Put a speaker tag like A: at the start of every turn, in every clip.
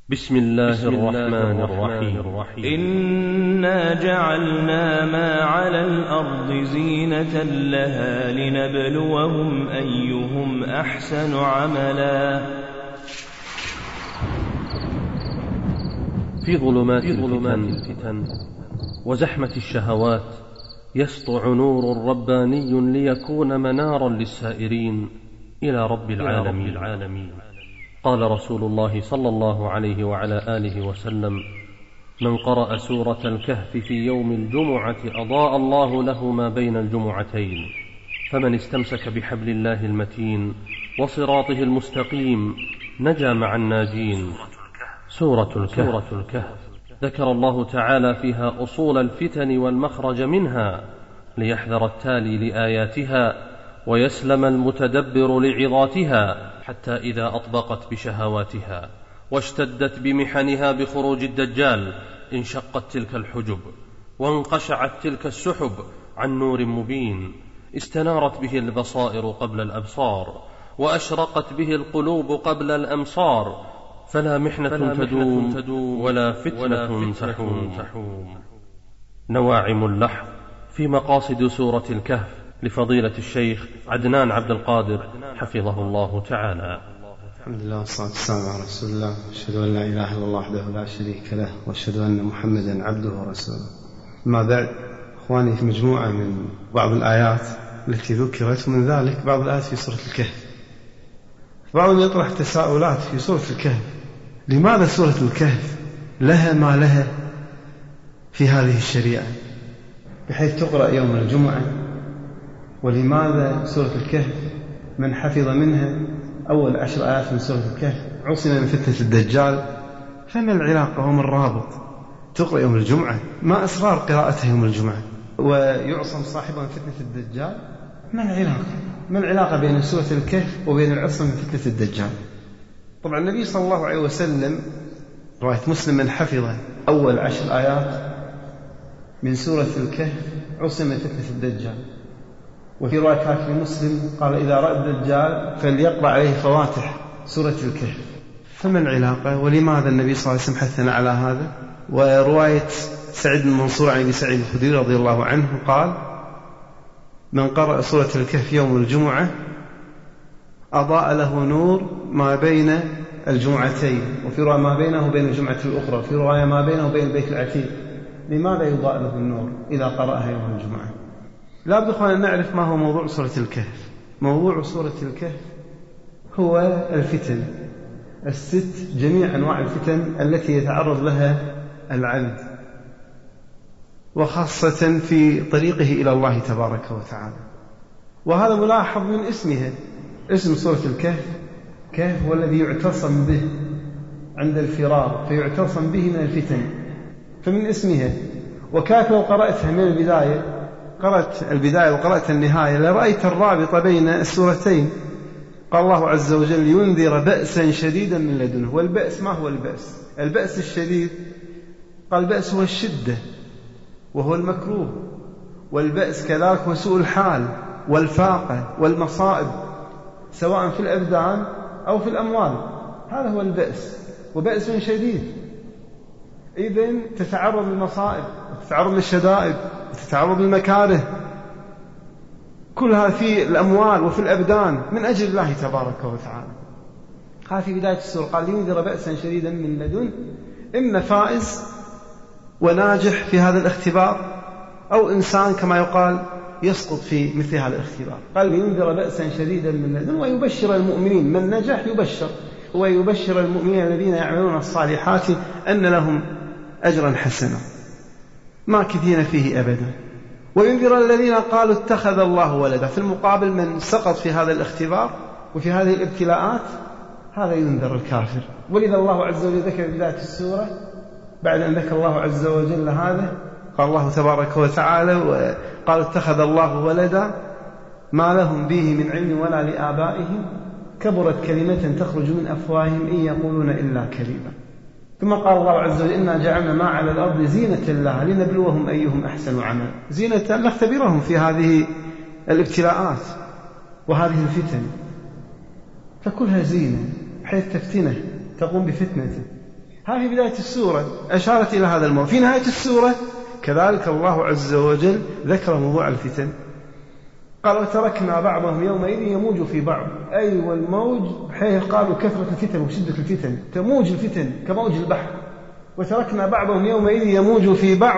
A: بسم الله الرحمن الرحيم.
B: إنا جعلنا ما على الأرض زينة لها لنبلوهم أيهم أحسن عملا.
A: في ظلمات الفتن وزحمة الشهوات يسطع نور رباني ليكون منارا للسائرين إلى رب العالمين. قال رسول الله صلى الله عليه وعلى آله وسلم: من قرأ سورة الكهف في يوم الجمعة أضاء الله له ما بين الجمعتين، فمن استمسك بحبل الله المتين وصراطه المستقيم نجا مع الناجين. سورة الكهف ذكر الله تعالى فيها أصول الفتن والمخرج منها ليحذر التالي لآياتها ويسلم المتدبر لعظاتها، حتى إذا أطبقت بشهواتها واشتدت بمحنها بخروج الدجال انشقت تلك الحجب وانقشعت تلك السحب عن نور مبين، استنارت به البصائر قبل الأبصار وأشرقت به القلوب قبل الأمصار، فلا محنة تدوم ولا فتنة تحوم. نواعم اللحظ في مقاصد سورة الكهف لفضيلة الشيخ عدنان عبد القادر حفظه الله تعالى.
C: الحمد لله والصلاة والسلام على رسول الله، أشهد أن لا إله إلا الله وحده لا شريك له، وأشهد أن محمدا عبده ورسوله. ما بعد، إخواني، في مجموعة من بعض الآيات التي ذكرت، من ذلك بعض الآيات في سورة الكهف. بعضهم يطرح تساؤلات في سورة الكهف: لماذا سورة الكهف لها ما لها في هذه الشريعة بحيث تقرأ يوم الجمعة؟ ولماذا سورة الكهف من حفظ منها أول 10 آيات من سورة الكهف عصم من فتنة الدجال؟ فما العلاقة وما الرابط؟ تقرأ يوم الجمعة، ما أسرار قراءتها يوم الجمعة، ويعصم صاحبها من فتنة الدجال؟ ما العلاقة بين سورة الكهف وبين العصم من فتنة الدجال؟ طبعا النبي صلى الله عليه وسلم، رواية مسلم، من حفظ أول 10 آيات من سورة الكهف عصم من فتنة الدجال. وفي رواية كاتب مسلم قال: إذا رأى الدجال فليقرأ عليه فواتح سورة الكهف. فما العلاقة؟ ولماذا النبي صلى الله عليه وسلم حثنا على هذا؟ ورواية سعيد بن منصور عن أبي سعيد الخدري رضي الله عنه قال: من قرأ سورة الكهف يوم الجمعة أضاء له نور ما بين الجمعتين، وفي رواية ما بينه وبين الجمعة الأخرى، وفي رواية ما بينه وبين البيت العتيق. لماذا يضاء له النور إذا قرأها يوم الجمعة؟ لا بد أن نعرف ما هو موضوع سورة الكهف. موضوع سورة الكهف هو الفتن الست، جميع أنواع الفتن التي يتعرض لها العبد، وخاصة في طريقه إلى الله تبارك وتعالى. وهذا ملاحظ من اسمها. اسم سورة الكهف كهف هو الذي يعتصم به عند الفرار، فيعتصم به من الفتن، فمن اسمها. وكانت لو قرأتها من البداية، قرأت البداية وقرأت النهاية، لرأيت الرابط بين السورتين. قال الله عز وجل: لينذر بأسا شديدا من لدنه. والبأس ما هو البأس؟ البأس الشديد، قال البأس هو الشدة وهو المكروه، والبأس كذلك هو سوء الحال والفاقة والمصائب، سواء في الأبدان أو في الأموال. هذا هو البأس، وبأس شديد. إذن تتعرض للمصائب، تتعرض للشدائد، تتعرض للمكاره، كلها في الأموال وفي الأبدان من أجل الله تبارك وتعالى. قال في بداية السورة: قال لينذر بأسا شديدا من لدن، إما فائز وناجح في هذا الاختبار، أو إنسان كما يقال يسقط في مثل هذا الاختبار. قال لينذر بأسا شديدا من لدن ويبشر المؤمنين. من نجح يبشر، ويبشر المؤمنين الذين يعملون الصالحات أن لهم أجرا حسنا ماكثين فيه أبدا. وينذر الذين قالوا اتخذ الله ولدا. في المقابل من سقط في هذا الاختبار وفي هذه الابتلاءات، هذا ينذر الكافر. ولذا الله عز وجل ذكر بداية السورة، بعد أن ذكر الله عز وجل هذا، قال الله تبارك وتعالى: وقالوا اتخذ الله ولدا ما لهم به من علم ولا لآبائهم كبرت كلمة تخرج من أفواههم إن يقولون إلا كذبا. ثم قال الله عز وجل: إنا جعلنا ما على الأرض زينة لها لنبلوهم أيهم أحسن عملا. زينة نختبرهم في هذه الابتلاءات وهذه الفتن، فكلها زينة حيث تفتنه تقوم بفتنته. هذه بداية السورة أشارت إلى هذا الموضوع. في نهاية السورة كذلك الله عز وجل ذكر موضوع الفتن، قال وتركنا بعضهم يومئذ يموج في بعض، أي والموج بحيث قالوا كثرة الفتن وشدة الفتن، تموج الفتن كموج البحر. وتركنا بعضهم يومئذ يموج في بعض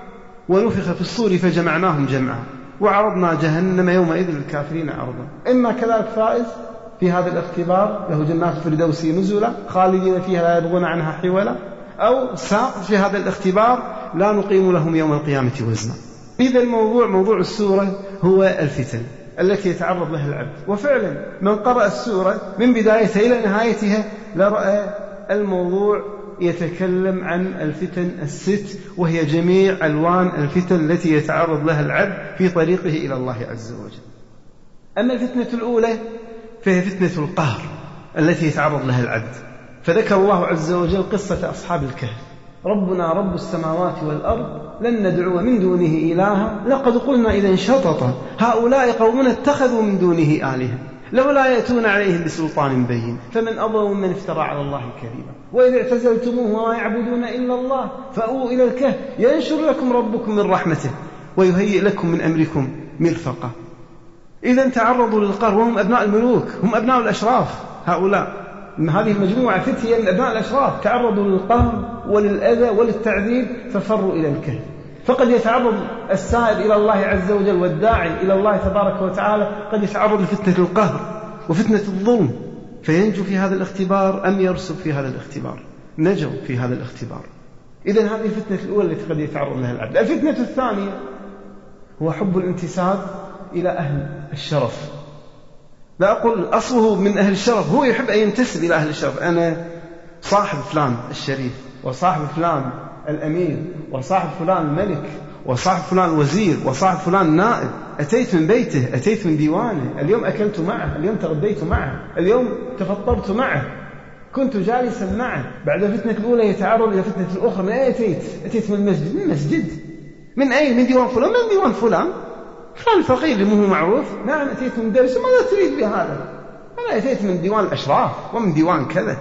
C: ونفخ في الصور فجمعناهم جمعا وعرضنا جهنم يومئذ للكافرين عرضا. إما كذلك فائز في هذا الاختبار له جنات الفردوس نزلا خالدين فيها لا يبغون عنها حولا، أو ساقط في هذا الاختبار لا نقيم لهم يوم القيامة وزنا. إذا موضوع السورة هو الفتن التي يتعرض لها العبد. وفعلا من قرأ السورة من بدايتها إلى نهايتها لرأى الموضوع يتكلم عن الفتن الست، وهي جميع ألوان الفتن التي يتعرض لها العبد في طريقه إلى الله عز وجل. أما الفتنة الأولى فهي فتنة القهر التي يتعرض لها العبد، فذكر الله عز وجل قصة أصحاب الكهف: ربنا رب السماوات والأرض لن ندعو من دونه إلها لقد قلنا إذا شططا هؤلاء قومنا اتخذوا من دونه آلهة لولا يأتون عليهم بسلطان بين فمن أظلم ممن افترى على الله كذبا وإذ اعتزلتموه وما يعبدون إلا الله فأووا إلى الكهف ينشر لكم ربكم من رحمته ويهيئ لكم من أمركم مرفقا. إذا تعرضوا للقهر وهم أبناء الملوك، هم أبناء الأشراف. هؤلاء من هذه المجموعة فتية من أبناء الأشراف تعرضوا للقهر وللأذى وللتعذيب ففروا إلى الكهف. فقد يتعرض السائر إلى الله عز وجل والداعي إلى الله تبارك وتعالى قد يتعرض لفتنة القهر وفتنة الظلم فينجو في هذا الاختبار أم يرسب في هذا الاختبار. نجوا في هذا الاختبار. إذن هذه الفتنة الأولى التي قد يتعرض لها العبد. الفتنة الثانية هو حب الانتساب إلى أهل الشرف. لا أقول أصله من أهل الشرف، هو يحب أن ينتسب إلى أهل الشرف. أنا صاحب فلان الشريف وصاحب فلان الأمير وصاحب فلان الملك وصاحب فلان وزير وصاحب فلان نائب، أتيت من بيته، أتيت من ديوانه، اليوم أكلت معه، اليوم تغديت معه، اليوم تفطرت معه، كنت جالسا معه. بعد الفتنة الأولى يتعرض إلى فتنة الأخرى. من أين أتيت من المسجد. من المسجد. من أين؟ من ديوان فلان. من ديوان فلان الفقير اللي مو معروف. نعم أتيت من درس. ماذا تريد بهذا؟ أنا أتيت من ديوان الأشراف ومن ديوان كذا.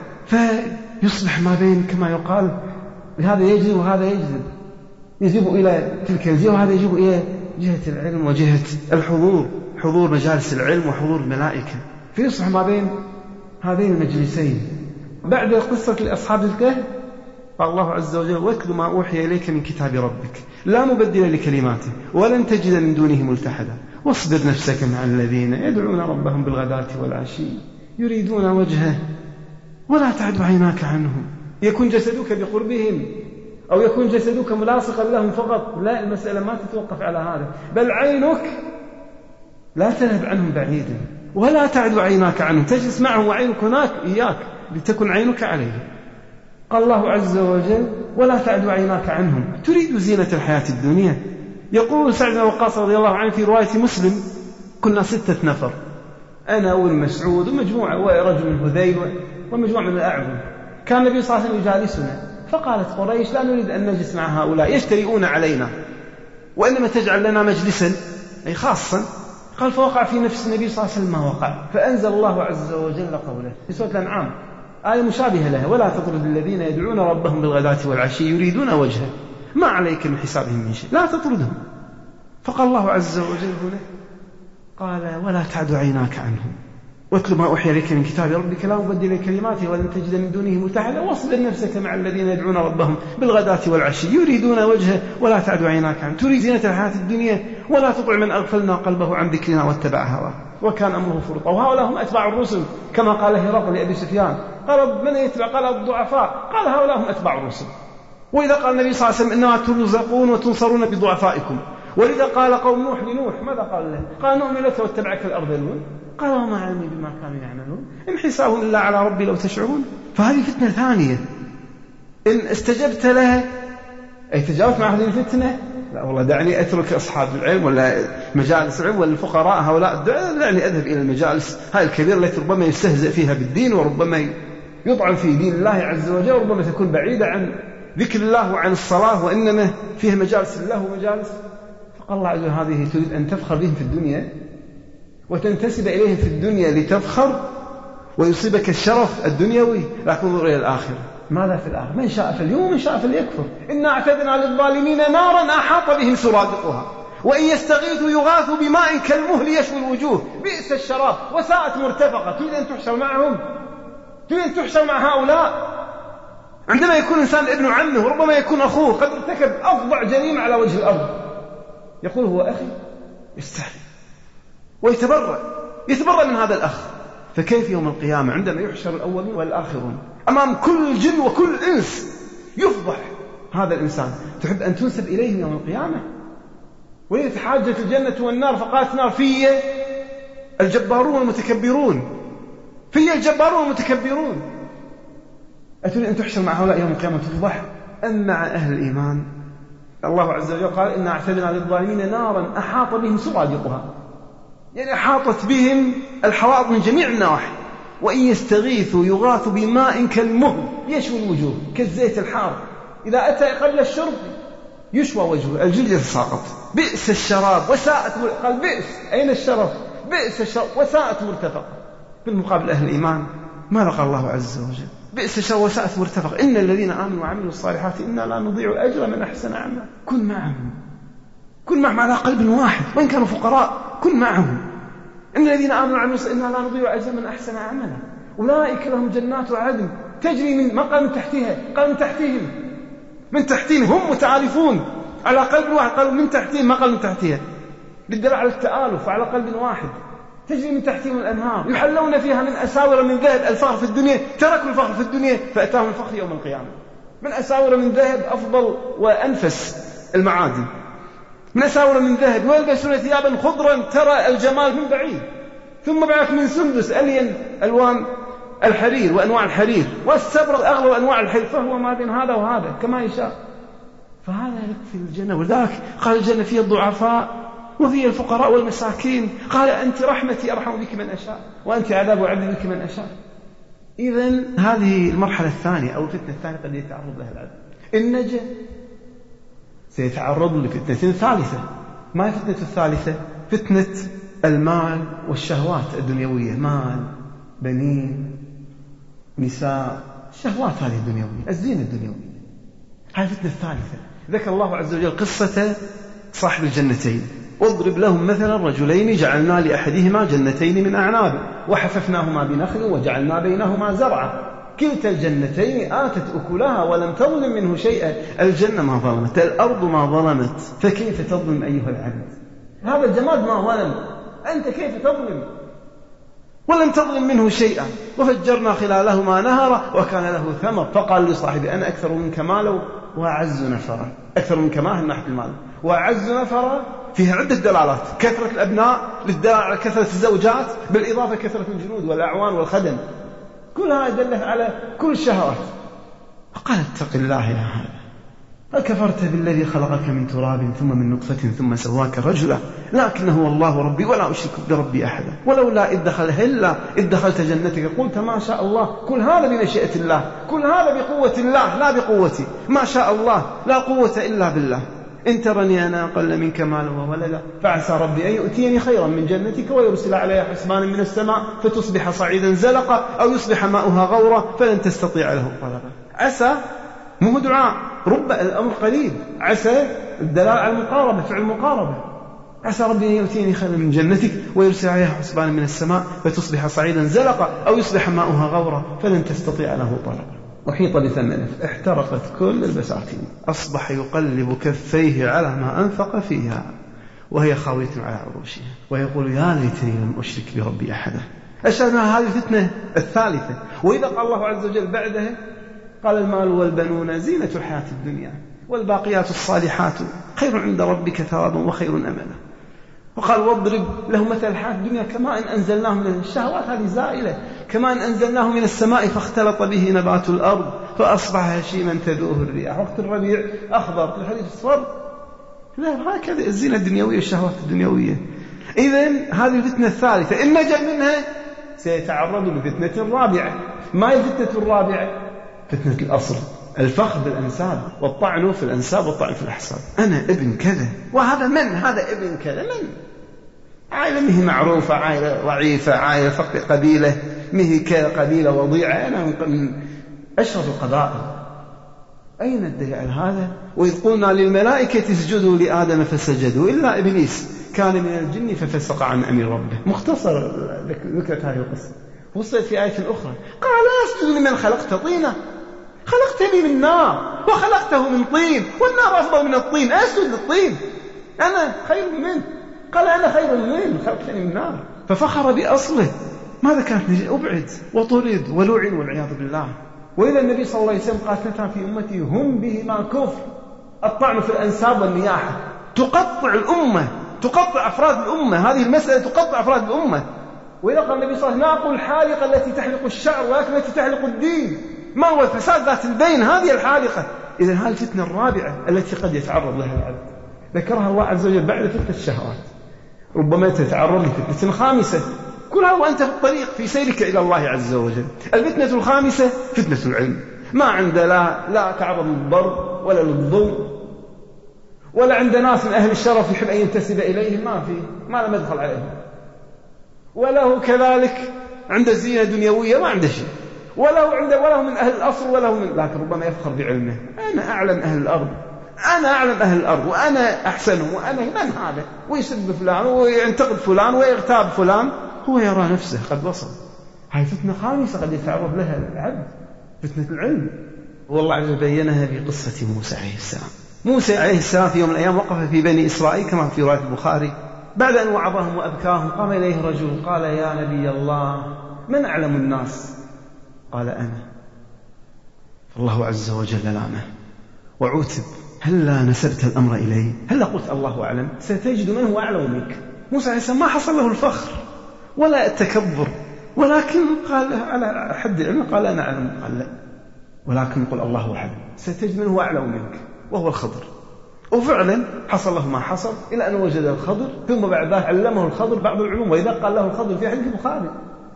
C: فيصبح ما بين كما يقال هذا يجذب وهذا يجذب إلى تلك الجهة وهذا يجذب إلى جهة العلم وجهة الحضور، حضور مجالس العلم وحضور الملائكة، فيصبح ما بين هذين المجلسين. بعد قصة أصحاب الكهف قال الله عز وجل: واتل ما أوحي إليك من كتاب ربك لا مبدل لكلماته ولن تجد من دونه ملتحدا واصبر نفسك مع الذين يدعون ربهم بالغداة والعشي يريدون وجهه ولا تعد عيناك عنهم. يكون جسدك بقربهم أو يكون جسدك ملاصقا لهم فقط، لا، المسألة ما تتوقف على هذا، بل عينك لا تذهب عنهم بعيدا ولا تعد عيناك عنهم، تجلس معهم وعينك هناك إياك لتكن عينك عليه. قال الله عز وجل: ولا تعد عيناك عنهم تريد زينة الحياة الدنيا. يقول سعد بن وقاص رضي الله عنه في رواية مسلم: كنا 6 نفر، أنا والمسعود ومجموعة ورجل من هذيل ومجموعة من الأعظم. كان النبي صلى الله عليه وسلم يجالسنا، فقالت قريش: لا نريد أن نجلس مع هؤلاء يشترئون علينا، وإنما تجعل لنا مجلسا أي خاصا. قال: فوقع في نفس النبي صلى الله عليه وسلم ما وقع، فأنزل الله عز وجل قوله في سورة الأنعام آية مشابهة لها: ولا تطرد الذين يدعون ربهم بالغداة والعشي يريدون وجهه ما عليك من حسابهم من شيء، لا تطردهم. فقال الله عز وجل هنا قال: ولا تعد عيناك عنهم واتل ما أوحي إليك من كتاب ربك لا مبدل لكلماته ولن تجد من دونه ملتحدا واصبر نفسك مع الذين يدعون ربهم بالغداة والعشي يريدون وجهه ولا تعد عيناك عنهم تريد زينة الحياة الدنيا ولا تطع من أغفلنا قلبه عن ذكرنا واتبع هواه وكان أمره فرطا. وهؤلاء هم أتباع الرسل كما قال هرقل لأبي سفيان. قال: من يتبع؟ قال: الضعفاء. قال: هؤلاء هم أتباع الرسل. وإذا قال النبي صلى الله عليه وسلم: إنما ترزقون وتنصرون بضعفائكم. ولذا قال قوم نوح لنوح ماذا قال له؟ قال: نؤمن لك واتبعك الأرذلون. قال: وما علمي بما كانوا يعملون إن حسابهم إلا على ربي لو تشعرون. فهذه فتنة ثانية إن استجبت لها أي تجاوبت مع هذه الفتنة، لا والله دعني أترك أصحاب العلم ولا مجالس العلم ولا الفقراء هؤلاء، دعني أذهب إلى المجالس هاي الكبيرة التي ربما يستهزئ فيها بالدين وربما يطعن في دين الله عز وجل وربما تكون بعيدة عن ذكر الله وعن الصلاة وإنما فيها مجالس الله ومجالس. فقال الله عز وجل: هذه تريد أن تفخر بهم في الدنيا وتنتسب إليهم في الدنيا لتفخر ويصيبك الشرف الدنيوي، لكن انظر إلى الآخرة ماذا في الآخرة؟ من شاء فليؤمن ومن شاء فليكفر. إنا أعتدنا للظالمين نارا أحاط بهم سرادقها وإن يستغيثوا يغاثوا بماء كالمهل يشوي الوجوه بئس الشراب وساءت مرتفقة. تريد أن تحشر معهم؟ تريد أن تحشر مع هؤلاء؟ عندما يكون إنسان ابن عمه وربما يكون أخوه قد ارتكب أفظع جريمة على وجه الأرض، يقول هو أخي، يستحي ويتبرأ من هذا الأخ. فكيف يوم القيامة عندما يحشر الأولون والآخرون أمام كل جن وكل إنس يفضح هذا الإنسان؟ تحب أن تنسب إليه يوم القيامة؟ وإذا تحاجت الجنة والنار فقالت نار في الجبارون والمتكبرون، في الجبارون والمتكبرون. أتريد أن تحشر مع هؤلاء يوم القيامة تفضح أم مع أهل الإيمان؟ الله عز وجل قال إنا أعتدنا للظالمين نارا أحاط بهم سرادقها، يعني أحاطت بهم الحوائط من جميع النواحي. وإن يستغيثوا يغاثوا بماء كالمهل يشوي الوجوه، كالزيت الحار إذا أتى قبل الشرب يشوى وجهه، الجلد يتساقط. بئس الشراب وساءت قال بئس، أين الشرف؟ بئس الشراب وساءت مرتفقة. بالمقابل أهل الإيمان ماذا قال الله عز وجل؟ بئس الشراب وساءت مرتفقة. إن الذين آمنوا وعملوا الصالحات إنا لا نضيع أجر من أحسن عملا. كن معهم على قلب واحد، وإن كانوا فقراء كن معهم. إن الذين آمنوا وعملوا الصالحات إنا لا نضيع أجر من أحسن عملا أولئك لهم جنات عدن تجري من ما قال من تحتها، قال من تحتهم هم متعارفون على قلب واحد، قالوا من تحتهم ما قال من تحتها، للدلالة على التآلف وعلى قلب واحد. تجري من تحتهم الأنهار يحلون فيها من أساور من ذهب. الفخر في الدنيا، تركوا الفخر في الدنيا فأتاهم الفخر يوم القيامة. من أساور من ذهب أفضل وأنفس المعادن، من أساور من ذهب، ويلبسون ثيابا خضرا ترى الجمال من بعيد، ثم بعد من سندس ألين ألوان الحرير وأنواع الحرير، والسبر أغلى أنواع الحرير، فهو ما بين هذا وهذا كما يشاء. فهذا يكفي الجنة. ولذلك قال الجنة فيها الضعفاء وفي الفقراء والمساكين. قال أنت رحمتي أرحم بك من أشاء وأنت عذاب وعذب بك من أشاء. إذن هذه المرحلة الثانية أو الفتنة الثانية قد يتعرض لها العبد. إن نجا سيتعرض لفتنة ثالثة. ما هي فتنة الثالثة؟ فتنة المال والشهوات الدنيوية، مال، بنين، نساء، الشهوات هذه الدنيوية، الزينة الدنيوية. هذه الفتنة الثالثة. ذكر الله عز وجل قصة صاحب الجنتين: واضرب لهم مثلا رجلين جعلنا لأحدهما جنتين من أعناب وحففناهما بنخل وجعلنا بينهما زرعا كلتا الجنتين آتت أكلها ولم تظلم منه شيئا. الجنة ما ظلمت، الأرض ما ظلمت، فكيف تظلم أيها العبد؟ هذا الجماد ما ظلم، أنت كيف تظلم؟ ولم تظلم منه شيئا. وفجرنا خلالهما نهرا وكان له ثمر فقال لصاحبه أنا أكثر منك مالا وأعز نفرا. أكثر منك مال من ناحية المال، وأعز نفرا فيها عدة دلالات: كثرة الأبناء للدلالة على كثرة الزوجات، بالإضافة كثرة الجنود والأعوان والخدم، كلها دلت على كل الشهوات. فقال اتق الله يا هذا، أكفرت بالذي خلقك من تراب ثم من نطفة ثم سواك رجلا، لكنه الله ربي ولا أشرك بربي أحدا، ولولا إذ دخلت جنتك قلت ما شاء الله. كل هذا بمشيئة الله، كل هذا بقوة الله لا بقوتي، ما شاء الله لا قوة إلا بالله. إن ترني أنا أقل منك مالا وولدا فعسى ربي أن يؤتيني خيرا من جنتك ويرسل عليها حسبانا من السماء فتصبح صعيدا زلقا أو يصبح ماؤها غورا فلن تستطيع له طلبا. عسى مو دعاء، رب الأمر قريب. عسى الدلالة على المقاربة، فعل المقاربة. عسى ربي أن يؤتيني خيرا من جنتك ويرسل عليها حسبانا من السماء فتصبح صعيدا زلقا أو يصبح ماؤها غورا فلن تستطيع له طلبا. وحيط بثمنه، احترقت كل البساتين، أصبح يقلب كفيه على ما أنفق فيها وهي خاوية على عروشها ويقول يا ليتني لم أشرك بربي أحدا. أشارنا هذه الفتنة الثالثة. وإذا قال الله عز وجل بعدها قال المال والبنون زينة الحياة الدنيا والباقيات الصالحات خير عند ربك ثوابا وخير أملا. وقال واضرب له مثل الحياة الدنيا كماء أنزلناه من الشهوات هذه زائلة، كماء أنزلناه من السماء فاختلط به نبات الأرض فأصبح هشيما تذوه الرياح. وقت الربيع أخضر، في الحديث الصفر. لا، هكذا الزينة الدنيوية والشهوات الدنيوية. إذن هذه الفتنة الثالثة. إن نجا منها سيتعرض لفتنة الرابعة. ما هي الفتنة الرابعة؟ فتنة الأصل، الفخر بالأنساب والطعن في الأنساب والطعن في الأحساب. أنا ابن كذا، وهذا من؟ هذا ابن كذا. من؟ عائلة مهي معروفة، عائلة ضعيفة، عائلة فقر قبيلة مهي كذا قبيلة وضيعة. أنا أشرف القبائل. أين الدليل هذا؟ وإذ قلنا للملائكة اسجدوا لآدم فسجدوا إلا إبليس كان من الجن ففسق عن أمر ربه. مختصر ذكرت هذه القصة. وصلت في آية أخرى قال أسجد لمن خلقت طينا، خلقتني من نار وخلقته من طين والنار أفضل من الطين، أسجد للطين، أنا خير منه. قال أنا خير منه، خلقتني من نار. ففخر بأصله. ماذا كانت نجي؟ أبعد وطرد ولعن والعياذ بالله. وإذا النبي صلى الله عليه وسلم قال فترة في أمتي هم بهما كفر، الطعن في الأنساب والنياحة تقطع الأمة، تقطع أفراد الأمة، هذه المسألة تقطع أفراد الأمة. وإذا قال النبي صلى الله عليه وسلم ناقل الحالقة التي تحلق الشعر ولكن التي تحلق الدين، ما هو الفساد ذات البين؟ هذه الحالقة. إذن هذه الفتنة الرابعة التي قد يتعرض لها العبد ذكرها الله عز وجل بعد فتنة الشهوات. ربما تتعرض لفتنة خامسة، كلها وأنت في الطريق في سيرك إلى الله عز وجل. الفتنة الخامسة فتنة العلم. ما عند لا تعرض للضرب ولا للظلم، ولا عند ناس من أهل الشرف يحب أن ينتسب إليهم، ما له مدخل عليهم، وله كذلك عند الزينة دنيوية ما عنده شيء، وله من أهل الأصل لكن ربما يفخر بعلمه. أنا أعلم أهل الأرض، أنا أعلم أهل الأرض، وأنا أحسنهم، وأنا من هذا، ويسب فلان وينتقد فلان ويغتاب فلان، هو يرى نفسه قد وصل. هاي فتنة خامسة قد يتعرض لها العبد، فتنة العلم. والله عز وجل بينها في قصة موسى عليه السلام. موسى عليه السلام في يوم من الأيام وقف في بني إسرائيل كما في رواية البخاري، بعد أن وعظهم وأبكاهم قام إليه رجل قال يا نبي الله من أعلم الناس؟ قال أنا. فالله عز وجل لعنه وعوتب هلا نسبت الأمر إليه؟ هلا قلت الله أعلم؟ ستجد من هو أعلم منك. موسى عليه السلام ما حصل له الفخر ولا التكبر، ولكن قال على حد علم قال أنا أعلم. قال لا، ولكن قل الله أعلم، ستجد من هو أعلم منك وهو الخضر. وفعلا حصل له ما حصل إلى أن وجد الخضر، ثم بعد ذلك علمه الخضر بعض العلوم. وإذا قال له الخضر في حديث البخاري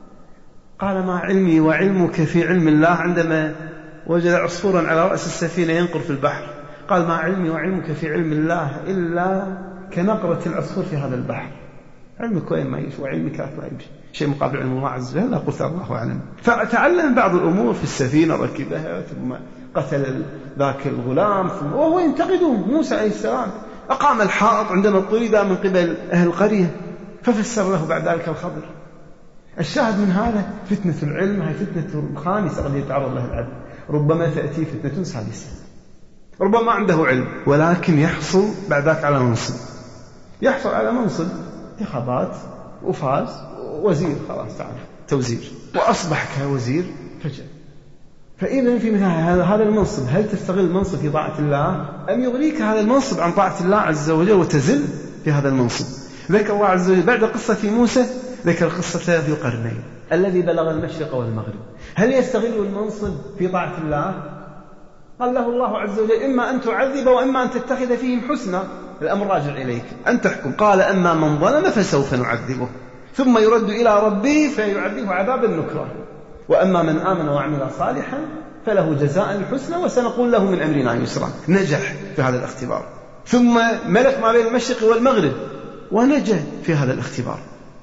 C: قال ما علمي وعلمك في علم الله، عندما وجد عصفورا على رأس السفينة ينقر في البحر قال ما علمي وعلمك في علم الله إلا كنقرة العصفور في هذا البحر. علمك وين ما يمشي وعلمك لا يمشي، شيء مقابل علم الله عز وجل. لا قلت الله أعلم. فتعلم بعض الأمور في السفينة ركبها، ثم قتل ذاك الغلام، وهو ينتقده موسى عليه السلام. أقام الحائط عندما طرد من قبل أهل القرية، ففسر له بعد ذلك الخضر. الشاهد من هذا فتنة العلم، هي فتنة خامسة قد يتعرض لها العبد. ربما تأتي فتنة سادسة، ربما عنده علم ولكن يحصل بعد ذلك على منصب، يحصل على منصب انتخابات وفاز وزير، خلاص تعرف توزير، وأصبح كوزير فجأة. فإذا في مثل هذا المنصب هل تستغل المنصب في طاعة الله أم يغنيك هذا المنصب عن طاعة الله عز وجل وتزل في هذا المنصب؟ ذكر الله عز وجل بعد قصة موسى ذكر قصة ذي القرنين الذي بلغ المشرق والمغرب. هل يستغل المنصب في طاعة الله؟ قال له الله عز وجل إما أن تعذب وإما أن تتخذ فيهم حسنا، الأمر راجع إليك أن تحكم. قال أما من ظلم فسوف نعذبه ثم يرد إلى ربه فيعذبه عذابا نكرا، وأما من آمن وعمل صالحا فله جزاء الحسنى وسنقول له من أمرنا يسرا. نجح في هذا الاختبار، ثم ملك ما بين المشرق والمغرب ونجح في هذا الاختبار.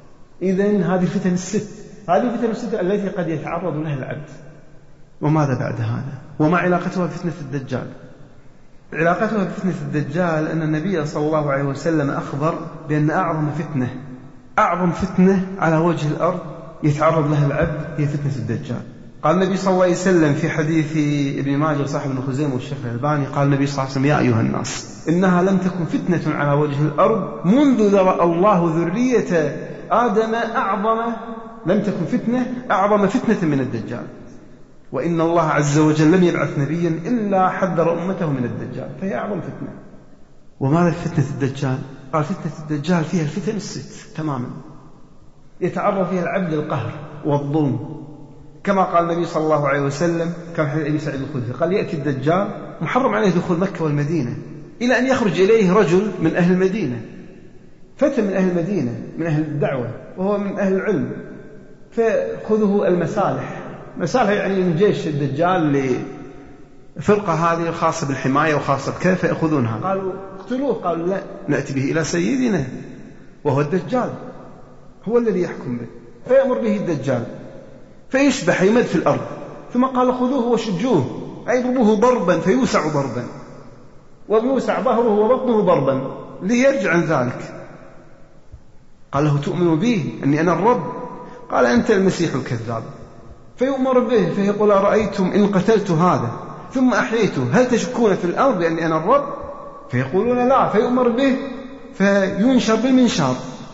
C: إذن هذه الفتن الست، هذه الفتن الست التي قد يتعرض لها العبد. وماذا بعد هذا؟ وما علاقتها بفتنة الدجال؟ علاقتها بفتنة الدجال أن النبي صلى الله عليه وسلم أخبر بأن أعظم فتنة على وجه الأرض يتعرض لها العبد هي فتنة الدجال. قال النبي صلى الله عليه وسلم في حديث ابن ماجه وصاحب ابن خزيمة والشيخ الألباني، قال النبي صلى الله عليه وسلم يا أيها الناس إنها لم تكن فتنة على وجه الأرض منذ ذرأ الله ذرية آدم لم تكن فتنة أعظم فتنة من الدجال، وإن الله عز وجل لم يبعث نبيا إلا حذر أمته من الدجال، فهي أعظم فتنة. وماذا فتنة الدجال؟ قال فتنة الدجال فيها الفتن الست تماما، يتعرض فيها العبد القهر والظلم، كما قال النبي صلى الله عليه وسلم كما حديث أبي سعيد الخدري قال يأتي الدجال محرم عليه دخول مكة والمدينة إلى أن يخرج إليه رجل من أهل المدينة، فتى من أهل المدينة من أهل الدعوة وهو من أهل العلم، فخذه المسالح يعني من جيش الدجال لفرقة هذه الخاصة بالحماية وخاصة كيف يأخذونها، قالوا اقتلوه، قالوا لا نأتي به إلى سيدنا وهو الدجال هو الذي يحكم به، فيأمر به الدجال فيشبح يمد في الأرض ثم قال خذوه وشجوه، أي اضربوه ضربا فيوسع ضربا، ويوسع ظهره وبطنه ضربا ليرجع عن ذلك. قال له تؤمن بي أني أنا الرب؟ قال أنت المسيح الكذاب. فيؤمر به فيقول أرأيتم إن قتلت هذا ثم أحييته هل تشكون في الأرض بأني أنا الرب؟ فيقولون لا. فيؤمر به فينشر بالمنشار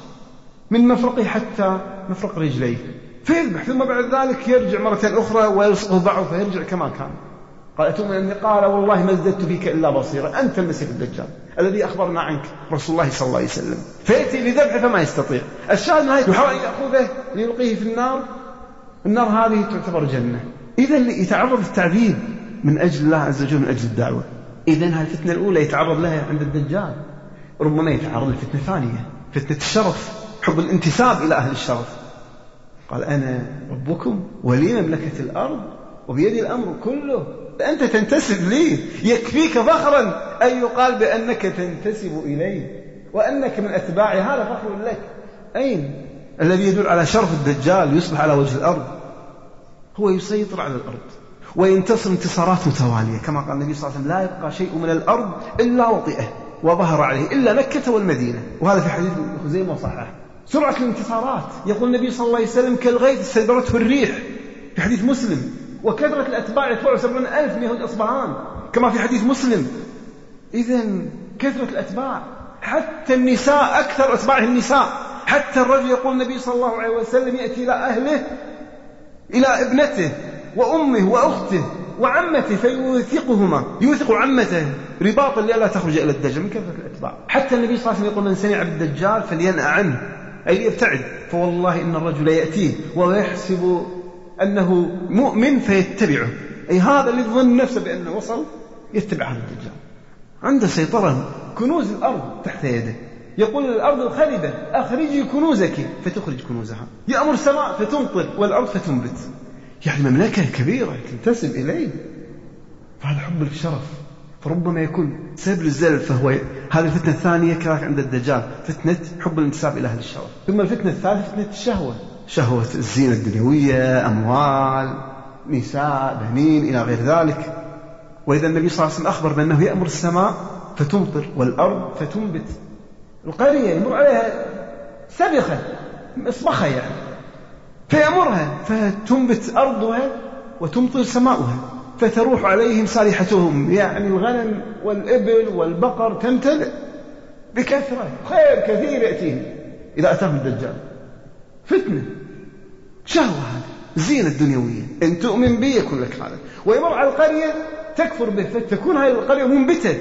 C: من مفرقه حتى مفرق رجليه فيذبح، ثم بعد ذلك يرجع مرة أخرى ويلصقه ضعه فيرجع كما كان. قال أتؤمن أني؟ قال والله ما ازددت فيك إلا بصيرا، أنت المسيح الدجال الذي أخبرنا عنك رسول الله صلى الله عليه وسلم. فيأتي لذبحه فما يستطيع. الشاهد نهاية يحاول أن يأخذه ليلقيه في النار. النار هذه تعتبر جنة. إذن يتعرض للتعذيب من أجل الله عز وجل، من أجل الدعوة. إذن هذه الفتنة الأولى يتعرض لها عند الدجال. ربما يتعرض لفتنة ثانية، فتنة الشرف، حب الانتساب إلى أهل الشرف. قال أنا ربكم ولي مملكة الأرض وبيدي الأمر كله، أنت تنتسب لي، يكفيك فخرا أن يقال بأنك تنتسب إليه وأنك من أتباعي، هذا فخر لك. أين الذي يدل على شرف الدجال؟ يصبح على وجه الأرض، هو يسيطر على الأرض وينتصر انتصارات متوالية، كما قال النبي صلى الله عليه وسلم لا يبقى شيء من الأرض إلا وطئه وظهر عليه إلا مكة والمدينة، وهذا في حديث خزيمة وصححه. سرعة الانتصارات، يقول النبي صلى الله عليه وسلم كالغيث استدبرته الريح في حديث مسلم، وكثرة الأتباع يتبعوا 70,000 من يهود أصبهان كما في حديث مسلم. إذن كثرة الأتباع، حتى النساء أكثر أتباعه النساء، حتى الرجل يقول النبي صلى الله عليه وسلم يأتي إلى أهله، إلى ابنته وأمه وأخته وعمته فيوثقهما، يوثق عمته رباطا لئلا تخرج إلى الدجال من كثرة الأتباع. حتى النبي صلى الله عليه وسلم يقول من سمع بالدجال فلينأ عنه، أي ليبتعد، فوالله إن الرجل يأتيه ويحسب أنه مؤمن فيتبعه، أي هذا اللي يظن نفسه بأنه وصل يتبع هذا الدجال. عنده سيطرة، كنوز الأرض تحت يده، يقول للأرض الخالدة أخرجي كنوزك فتخرج كنوزها، يأمر السماء فتمطر والأرض فتنبت. يعني مملكة كبيرة تنتسب إليه، فهذا حب الشرف، فربما يكون سبب الزلل. فهو هذه الفتنة الثانية كذلك عند الدجال، فتنة حب الانتساب إلى أهل الشرف. ثم الفتنة الثالثة فتنة الشهوة، شهوة الزينة الدنيوية، أموال، نساء، بنين، إلى غير ذلك. وإذا النبي صلى الله عليه وسلم أخبر بأنه يأمر السماء فتمطر والأرض فتنبت. القرية يمر عليها سبخة مصبخة يعني، فيأمرها فتنبت أرضها وتمطر سماؤها، فتروح عليهم سالحتهم، يعني الغنم والإبل والبقر تمتلئ بكثرة، خير كثير يأتيهم إذا أتاهم الدجال. فتنة شهوة، هذا الزينة الدنيوية، إن تؤمن بي يكون لك هذا. ويمر على القرية تكفر به فتكون هذه القرية منبتة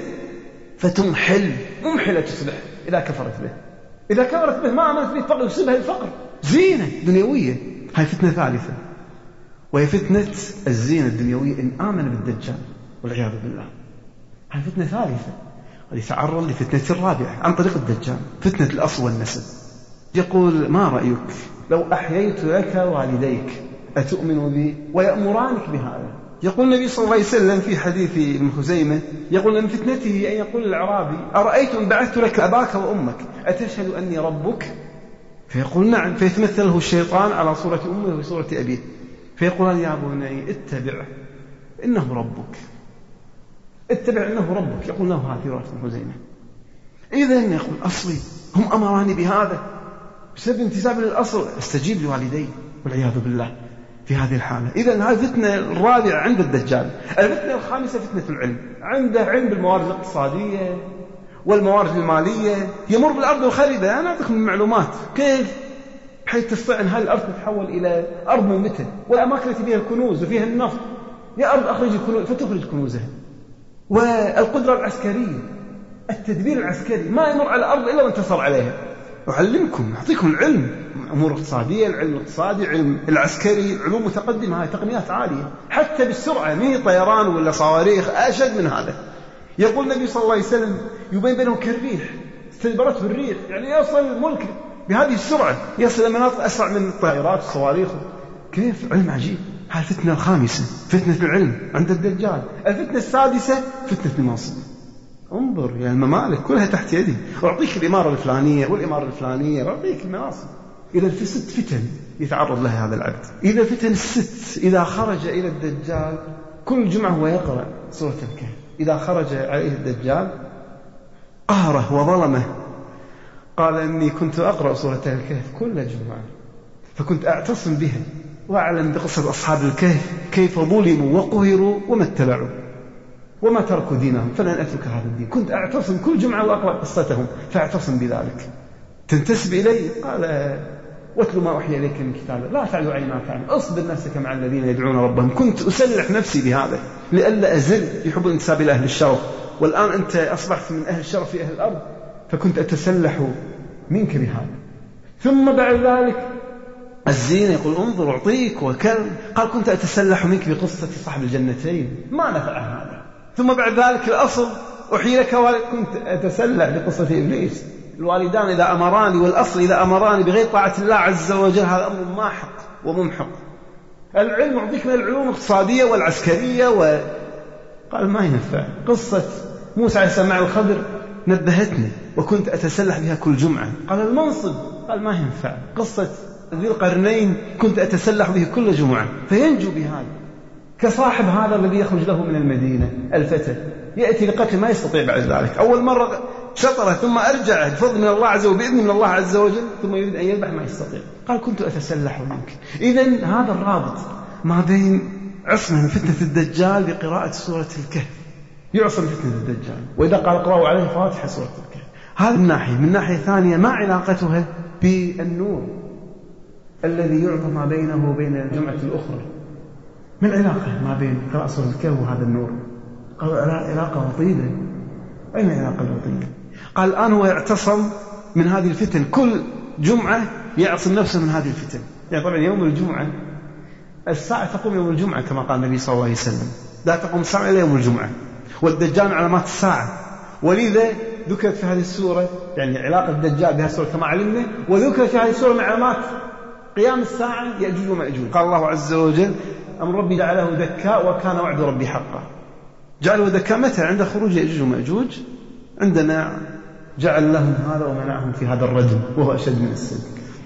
C: فتمحل، ممحلة تصبح إذا كفرت به. إذا كفرت به ما آمنت به فقط يصيبها الفقر، زينة دنيوية. هاي فتنة ثالثة، وهي فتنة الزينة الدنيوية إن آمن بالدجال والعياذ بالله. هاي فتنة ثالثة، يتعرض لفتنة الرابعة عن طريق الدجال، فتنة الأصل والنسب. يقول ما رأيك لو أحييت لك والديك أتؤمن بي؟ ويأمرانك بهذا. يقول النبي صلى الله عليه وسلم في حديث ابن خزيمة، يقول من فتنته أن يقول الأعرابي أرأيت إن بعثت لك أباك وأمك أتشهد أني ربك؟ فيقول نعم، فيتمثله الشيطان على صورة أمه وصورة أبيه، فيقول يا بني اتبع إنه ربك، اتبع إنه ربك. يقول له هذه رواية ابن خزيمة. إذن يقول أصلي هم أمراني بهذا بسبب انتساب للأصل، استجيب لوالدي والعياذ بالله في هذه الحالة. إذن هذه الفتنة الرابعة عند الدجال. الفتنة الخامسة فتنة العلم، عنده علم بالموارد الاقتصادية والموارد المالية، يمر بالأرض الخالدة. أنا أعطيكم المعلومات كيف حيث تستطيع أن هذه الأرض تتحول إلى أرض ممتة، والأماكن التي فيها الكنوز وفيها النفط، يا أرض أخرج كنوز فتخرج كنوزها. والقدرة العسكرية، التدبير العسكري، ما يمر على الأرض إلا وانتصر عليها. أعلمكم، أعطيكم العلم، أمور اقتصادية، العلم الاقتصادي، العلم العسكري، علوم متقدمة، هاي تقنيات عالية حتى بالسرعة، مي طيران ولا صواريخ أشد من هذا. يقول النبي صلى الله عليه وسلم يبين بينهم كالريح استدبرته الريح، يعني يصل الملك بهذه السرعة، يصل مناطق أسرع من الطائرات والصواريخ. كيف علم عجيب. هاي الفتنة الخامسة، فتنة العلم عند الدجال. الفتنة السادسة فتنة المناصب. انظر يا الممالك كلها تحت يدي، أعطيك الإمارة الفلانية والإمارة الفلانية، أعطيك المناصب. إذا في 6 فتن يتعرض لها هذا العبد. إذا فتن الست، إذا خرج إلى الدجال كل جمعة هو يقرأ سورة الكهف، إذا خرج عليه الدجال قهره وظلمه، قال إني كنت أقرأ سورة الكهف كل جمعة، فكنت أعتصم بها وأعلم بقصة أصحاب الكهف كيف ظلموا وقهروا وما اتبعوا وما تركوا دينهم، فلن أترك هذا الدين. كنت أعتصم كل جمعة وأقرأ قصتهم فأعتصم بذلك. تنتسب إلي؟ قال واتل ما أوحي إليك من كتاب لا تعلو عيناك عنه، أصبر نفسك مع الذين يدعون ربهم. كنت أسلح نفسي بهذا لئلا أزل يحب الانتساب إلى أهل الشرف، والآن أنت أصبحت من أهل الشرف في أهل الأرض، فكنت أتسلح منك بهذا. ثم بعد ذلك الزين يقول انظر أعطيك وكذا، قال كنت أتسلح منك بقصة صاحب الجنتين، ما نفع هذا. ثم بعد ذلك الأصل أحيي لك، كنت أتسلح بقصة إبليس، الوالدان إذا أمراني والأصل إذا أمراني بغير طاعة الله عز وجل هذا أمر ماحق وممحق. العلم أعطيك من العلوم الاقتصادية والعسكرية قال ما ينفع. قصة موسى عليه السلام مع الخضر نبهتني وكنت أتسلح بها كل جمعة. قال المنصب، قال ما ينفع. قصة ذي القرنين كنت أتسلح به كل جمعة، فينجو بهذا. كصاحب هذا الذي يخرج له من المدينة الفتى يأتي لقتل ما يستطيع بعد ذلك، أول مرة شطره ثم أرجع بفضل من الله عز وجل وبإذن من الله عز وجل، ثم يريد أن يذبح ما يستطيع. قال كنت أتسلح منك. إذن هذا الرابط ما بين عصمة من فتنة الدجال بقراءة سورة الكهف، يعصم فتنة الدجال. وإذا قال اقرأوا عليه فاتحة سورة الكهف. هذا من ناحية. من ناحية ثانية ما علاقتها بالنور الذي يعطى ما بينه وبين الجمعة الأخرى؟ من علاقة ما بين قراءة سورة الكهف وهذا النور؟ قال علاقة وطيدة. أين علاقة الوطيدة؟ قال الآن هو يعتصم من هذه الفتن، كل جمعة يعصم نفسه من هذه الفتن. يعني طبعا يوم الجمعة الساعة تقوم يوم الجمعة كما قال النبي صلى الله عليه وسلم، لا تقوم الساعة إلى يوم الجمعة، والدجال من علامات الساعة. ولذا ذكرت في هذه السورة يعني علاقة الدجال بهذه السورة كما علمنا، وذكرت في هذه السورة من علامات قيام الساعة يأجوج ومأجوج. قال الله عز وجل أمر ربي جعله دكاء وكان وعد ربي حقا. جعله دكاء متى؟ عند خروج يأجوج ومأجوج، عندنا جعل لهم هذا ومنعهم في هذا الرجم وهو أشد من السد.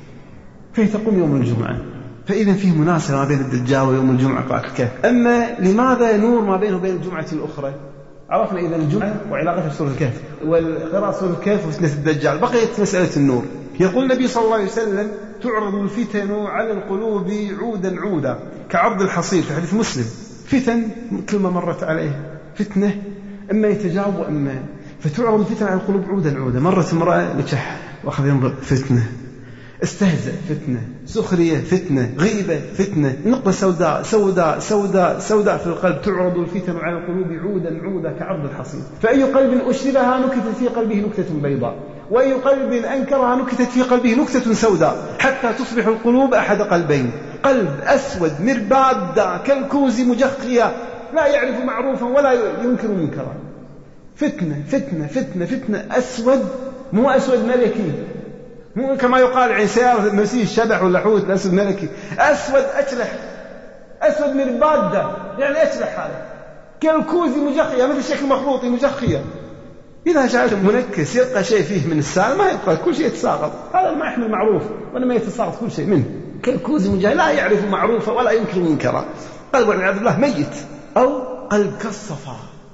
C: فهي تقوم يوم الجمعة، فإذا فيه مناسبة ما بين الدجال ويوم الجمعة قراءة الكهف. أما لماذا نور ما بينه وبين الجمعة الأخرى؟ عرفنا إذا الجمعة وعلاقتها بسورة الكهف والقراءة سورة الكهف وفتنة الدجال. بقيت مسألة النور. يقول النبي صلى الله عليه وسلم تعرض الفتن على القلوب عودا عودا كعرض الحصير في حديث مسلم. فتن كل ما مرت عليه فتنة إما يتجاوب وإما، فتعرض الفتن على القلوب عودا عودا. مرت امرأة لتشح وأخذ ينظر فتنة، استهزأ فتنة، سخرية فتنة، غيبة فتنة، نقطة سوداء سوداء سوداء سوداء في القلب. تعرض الفتن على القلوب عودا عودا كعرض الحصير، فأي قلب أشربها نكتت في قلبه نكتة بيضاء، وأي قلب أنكرها نكتت في قلبه نكتة سوداء، حتى تصبح القلوب أحد قلبين، قلب أسود مرباد كالكوز مجخيا لا يعرف معروفا ولا ينكر منكرا. فتنة فتنة فتنة فتنة، أسود، مو أسود ملكي، مو كما يقال عن سيارة مسيح شبح ولا حوت، الأسود ملكي، أسود أشلح، أسود مربادة يعني أشلح، هذا كالكوز مجخية مثل شكل مخروطي مجخية. إذا جعلت منكس يبقى شيء فيه من السائل ما يبقى، كل شيء يتساقط، هذا ما يحمل معروف وإنما يتساقط كل شيء منه. كالكوز مجخية لا يعرف معروفا ولا ينكر منكرا، قلب والعياذ بالله ميت، أو قلب كالصفا،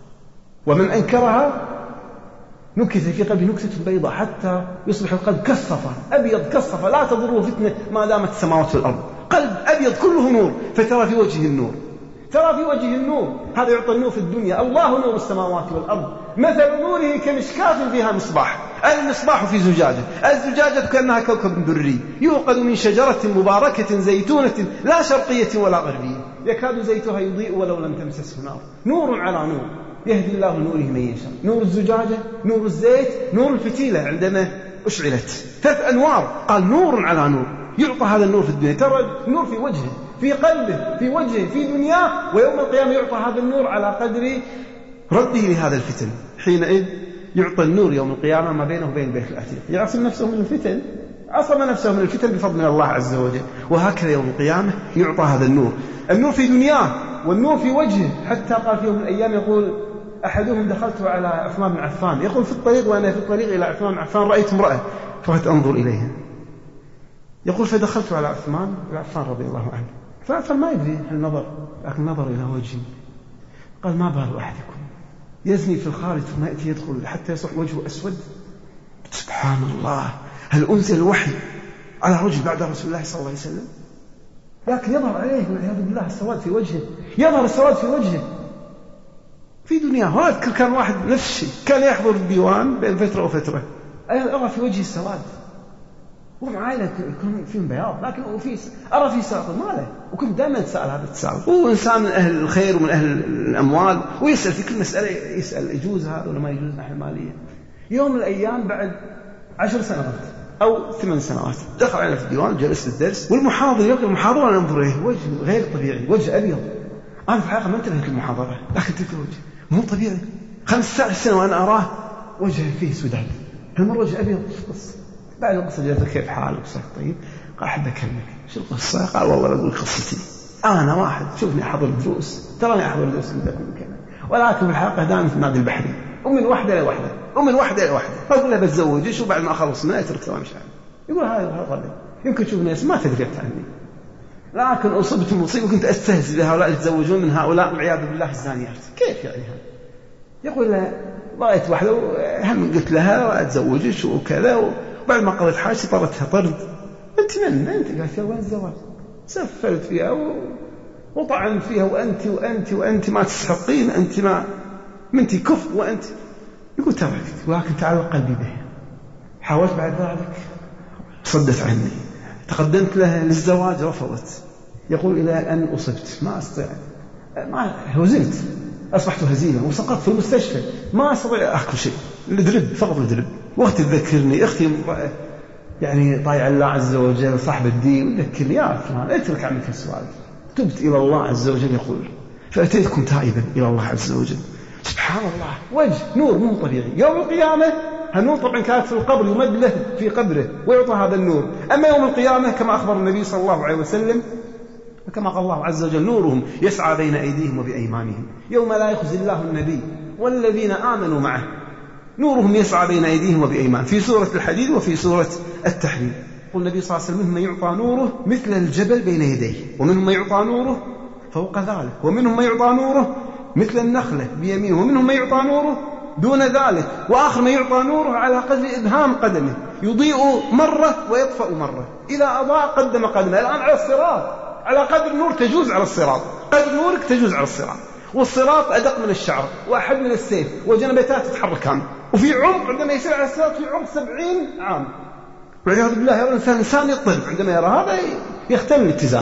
C: ومن أنكرها نكت في قلبه نكتة بيضاء حتى يصبح القلب كالصفا، أبيض كالصفا لا تضره فتنة ما دامت السماوات والأرض. قلب أبيض كله نور، فترى في وجهه النور، ترى في وجهه النور. هذا يعطى النور في الدنيا. الله نور السماوات والأرض، مثل نوره كمشكاة فيها مصباح، المصباح في زجاجة، الزجاجة كأنها كوكب دري يوقد من شجرة مباركة زيتونة لا شرقية ولا غربية يكاد زيتها يضيء ولو لم تمسسه نار، نور على نور يهدي الله نوره من يشاء. نور الزجاجة، نور الزيت، نور الفتيلة عندما أشعلت، 3 أنوار. قال نور على نور، يعطى هذا النور في الدنيا، ترى النور في وجهه، في قلبه، في وجهه، في دنياه، ويوم القيامة يعطى هذا النور على قدر رده لهذا الفتن. حينئذ يعطى النور يوم القيامة ما بينه وبين بيت العتيق، يعصم نفسه من الفتن، عصم نفسه من الفتن بفضل من الله عز وجل. وهكذا يوم القيامة يعطى هذا النور، النور في دنياه والنور في وجهه. حتى قال في يوم من الأيام يقول أحدهم دخلت على عثمان بن عفان، يقول في الطريق وأنا في الطريق إلى عثمان بن عفان رأيت امرأة فرحت أنظر إليها، يقول فدخلت على عثمان رضي الله عنه، فعثمان ما يدري النظر، لكن نظر إلى وجهي قال ما بال أحدكم يزني في الخارج ثم يأتي يدخل حتى يصبح وجهه أسود. سبحان الله، هل أنزل الوحي على رجل بعد رسول الله صلى الله عليه وسلم؟ لكن يظهر عليه والعياذ بالله السواد في وجهه، يظهر السواد في وجهه في دنياه. وأذكر كان واحد نفس الشيء كان يحضر الديوان بين فترة وفترة، أرى في وجهه السواد، وهم عائلة يكون فيهم بياض، لكن أرى فيه سواد ما له. وكنت دائما أتساءل هذا التساؤل، هو إنسان من أهل الخير ومن أهل الأموال ويسأل في كل مسألة، يسأل يجوز هذا ولا ما يجوز ناحية مالية. يوم من الأيام بعد 10 سنوات أو 8 سنوات دخل علينا في الديوان، جلس الدرس والمحاضر يقرأ المحاضرة وأنا أنظر إليه وجه غير طبيعي، وجه أبيض. أنا في الحقيقة ما انتبهت المحاضرة، لكن تلك الوجه مو طبيعي. 15 سنة وأنا أراه وجهه فيه سداد، هالمرة وجه أبيض. بعد القصة جلت كيف حالك؟ طيب. قال أحب أكلمك. شو القصة؟ قال والله أقول قصتي، أنا واحد شوفني أحضر دروس، تراني أحضر دروس من كذا، ولكن في الحقيقة دائما في النادي البحري، ومن واحدة إلى واحدة، فأقول له بتزوجش وبعد ما أخلص ما أترك مش عارف. يقول هذا طبيعي، يمكن تشوف ناس ما تدري عني، لكن أصبت المصيبة وكنت أستهزئ بهؤلاء يتزوجون من هؤلاء والعياذ بالله الزانيات. كيف يعني هذا؟ يقول له رأيت واحدة هم قلت لها أتزوجش وكذا، وبعد ما قضيت حاجتي طردتها طرد. أنت من أنت؟ قالت وين الزواج؟ سفلت فيها وطعن فيها، وأنت ما تستحقين، أنت ما منتي كفر وأنت. يقول تركت، ولكن تعلق قلبي به. حاولت بعد ذلك صدت عني، تقدمت لها للزواج رفضت. يقول إلى أن أصبت ما أستطيع، ما هزلت، أصبحت هزيلة وسقطت في المستشفى، ما أستطيع أكل شيء، الدرب فقط الدرب. وقت تذكرني أختي يعني طايع الله عز وجل صاحب الدين، وذكرني يا فلان اترك عنك السؤال، تبت إلى الله عز وجل. يقول فأتيتكم تائبا إلى الله عز وجل. سبحان الله، وجه نور مو طبيعي. يوم القيامة هالنور طبعا كانت في القبر يمد له في قبره ويعطى هذا النور. أما يوم القيامة كما أخبر النبي صلى الله عليه وسلم، وكما قال الله عز وجل نورهم يسعى بين أيديهم وبأيمانهم يوم لا يخزي الله النبي والذين آمنوا معه، نورهم يسعى بين أيديهم وبأيمانهم، في سورة الحديد وفي سورة التحريم. يقول النبي صلى الله عليه وسلم منهم من يعطى نوره مثل الجبل بين يديه، ومنهم من يعطى نوره فوق ذلك، ومنهم من يعطى نوره مثل النخلة بيمينه، ومنهم من يعطى نوره دون ذلك، وآخر من يعطى نوره على قدر إبهام قدمه، يضيء مرة ويطفأ مرة، إذا أضاء قدم قدمه. الآن على الصراط، على قدر نور تجوز على الصراط، قدر نورك تجوز على الصراط، والصراط أدق من الشعر وأحد من السيف، وجنبتات تتحركان، وفي عمق عندما يسير على الصراط في عمق 70 عام، والعياذ بالله. يا الإنسان يضطرب عندما يرى هذا، يختل الاتزان،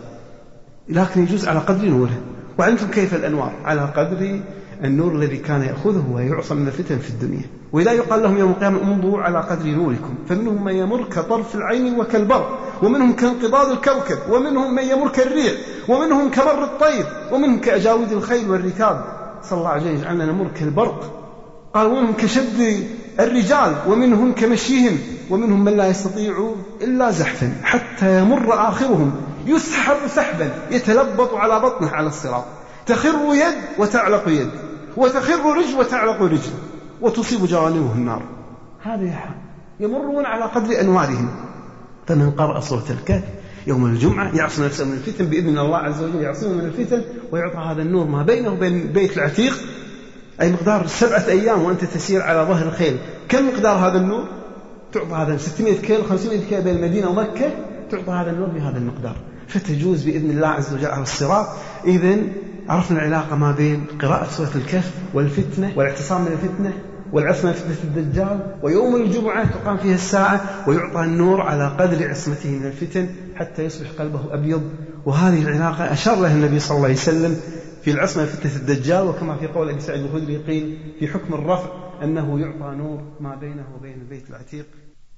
C: لكن يجوز على قدر نوره. وعندكم كيف الأنوار؟ على قدر النور الذي كان يأخذه ويعصم من الفتن في الدنيا. وإذا يقال لهم يوم القيامة انظروا على قدر نوركم، فمنهم من يمر كطرف العين وكالبرق، ومنهم كانقضاض الكوكب، ومنهم من يمر كالريح، ومنهم كمر الطير، ومنهم كأجاود الخيل والركاب. صلى الله عليه وسلم يجعلنا نمر كالبرق. قال ومنهم كشد الرجال، ومنهم كمشيهم، ومنهم من لا يستطيع إلا زحفا حتى يمر آخرهم يسحب سحبا يتلبط على بطنه على الصراط، تخر يد وتعلق يد، وتخر رجل وتعلق رجل، وتصيب جوانبه النار. هذا يمرون على قدر أنوارهم. فمن قرأ سورة الكهف يوم الجمعة يعصم نفسه من الفتن بإذن الله عز وجل، يعصمه من الفتن ويعطى هذا النور ما بينه وبين بيت العتيق، أي مقدار 7 أيام وأنت تسير على ظهر الخيل. كم مقدار هذا النور؟ تعطى هذا 600 كيلو 500 كيلو بين المدينة ومكة، تعطى هذا النور بهذا المقدار، فتجوز بإذن الله عز وجل على الصراط. إذن عرفنا العلاقة ما بين قراءة سورة الكهف والفتنة والاعتصام من الفتنة والعصمة من فتنة الدجال، ويوم الجمعة تقام فيها الساعة ويعطى النور على قدر عصمته من الفتن حتى يصبح قلبه أبيض. وهذه العلاقة أشار لها النبي صلى الله عليه وسلم في العصمة من فتنة الدجال، وكما في قول أبي سعيد الخدري قيل في حكم الرفع أنه يعطى نور ما بينه وبين البيت العتيق.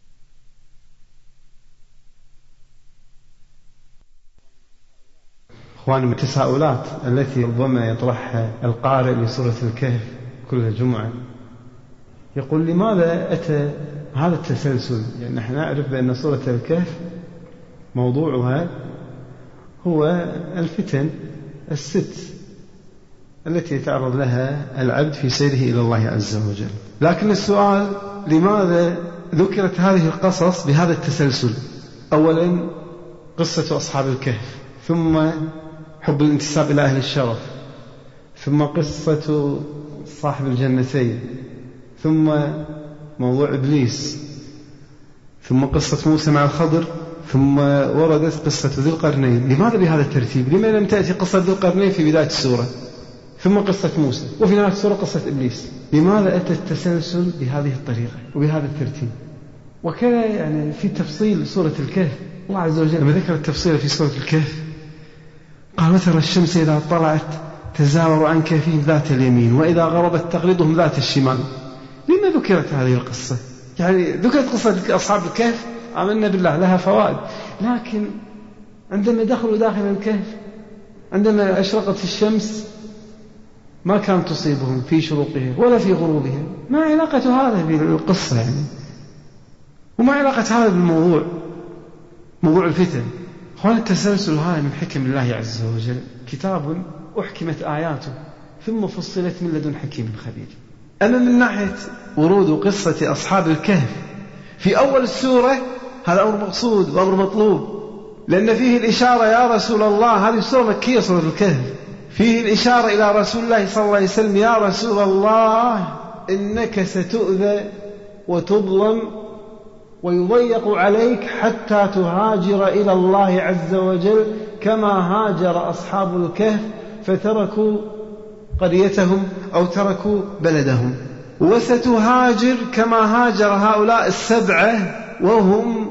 C: إخواني، من التساؤلات التي ربما يطرحها القارئ لسورة الكهف كل جمعة، يقول لماذا أتى هذا التسلسل؟ يعني نحن نعرف بأن سورة الكهف موضوعها هو الفتن الست التي يتعرض لها العبد في سيره إلى الله عز وجل. لكن السؤال لماذا ذكرت هذه القصص بهذا التسلسل؟ أولا قصة أصحاب الكهف، ثم حب الانتساب إلى أهل الشرف، ثم قصة صاحب الجنتين، ثم موضوع إبليس، ثم قصة موسى مع الخضر، ثم وردت قصة ذي القرنين. لماذا بهذا الترتيب؟ لماذا لم تأتي قصة ذي القرنين في بداية السورة ثم قصة موسى وفي نهاية السورة قصة إبليس؟ لماذا أتى التسلسل بهذه الطريقة وبهذا الترتيب؟ وكذا يعني في تفصيل سورة الكهف. الله عز وجل لما ذكر التفصيل في سورة الكهف قال: وترى الشمس إذا طلعت تزاور عن كهفهم ذات اليمين وإذا غربت تقرضهم ذات الشمال. لما ذكرت هذه القصة؟ يعني ذكرت قصة أصحاب الكهف، آمنا بالله، لها فوائد، لكن عندما دخلوا داخل الكهف عندما أشرقت الشمس ما كانت تصيبهم في شروقها ولا في غروبها. ما علاقة هذا بالقصة يعني؟ وما علاقة هذا بالموضوع، موضوع الفتن؟ هو التسلسل هذا من حكم الله عز وجل، كتاب أحكمت آياته ثم فصلت من لدن حكيم خبير. أما من ناحية ورود قصة أصحاب الكهف في أول السورة، هذا أمر مقصود وأمر مطلوب، لأن فيه الإشارة يا رسول الله، هذه السورة مكية سورة الكهف، فيه الإشارة إلى رسول الله صلى الله عليه وسلم: يا رسول الله إنك ستؤذى وتظلم ويضيق عليك حتى تهاجر إلى الله عز وجل كما هاجر أصحاب الكهف فتركوا قريتهم أو تركوا بلدهم، وستهاجر كما هاجر هؤلاء السبعة وهم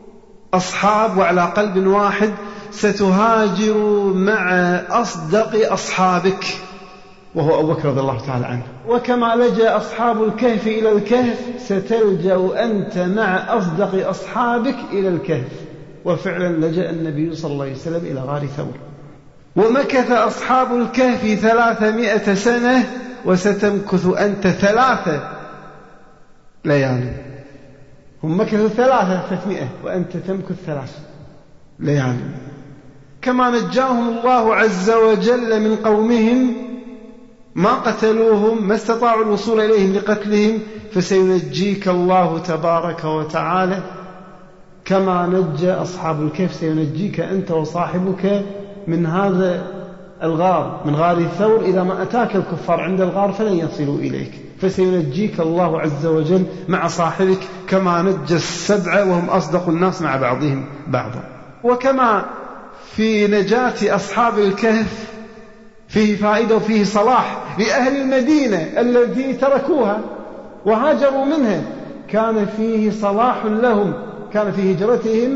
C: أصحاب وعلى قلب واحد، ستهاجر مع أصدق أصحابك وهو أبو بكر رضي الله تعالى عنه. وكما لجأ أصحاب الكهف إلى الكهف ستلجأ أنت مع أصدق أصحابك إلى الكهف. وفعلا لجأ النبي صلى الله عليه وسلم إلى غار ثور، ومكث أصحاب الكهف 300 سنة وستمكث أنت 3 ليالي. هم مكثوا 300 وأنت تمكث 3 ليالي. كما نجاهم الله عز وجل من قومهم ما قتلوهم، ما استطاعوا الوصول إليهم لقتلهم، فسينجيك الله تبارك وتعالى كما نجى أصحاب الكهف، سينجيك أنت وصاحبك من هذا الغار، من غار الثور. إذا ما أتاك الكفار عند الغار فلن يصلوا إليك، فسينجيك الله عز وجل مع صاحبك كما نجى السبعة وهم أصدق الناس مع بعضهم بعضا. وكما في نجاة أصحاب الكهف فيه فائدة وفيه صلاح لأهل المدينة الذي تركوها وهاجروا منها، كان فيه صلاح لهم، كان في هجرتهم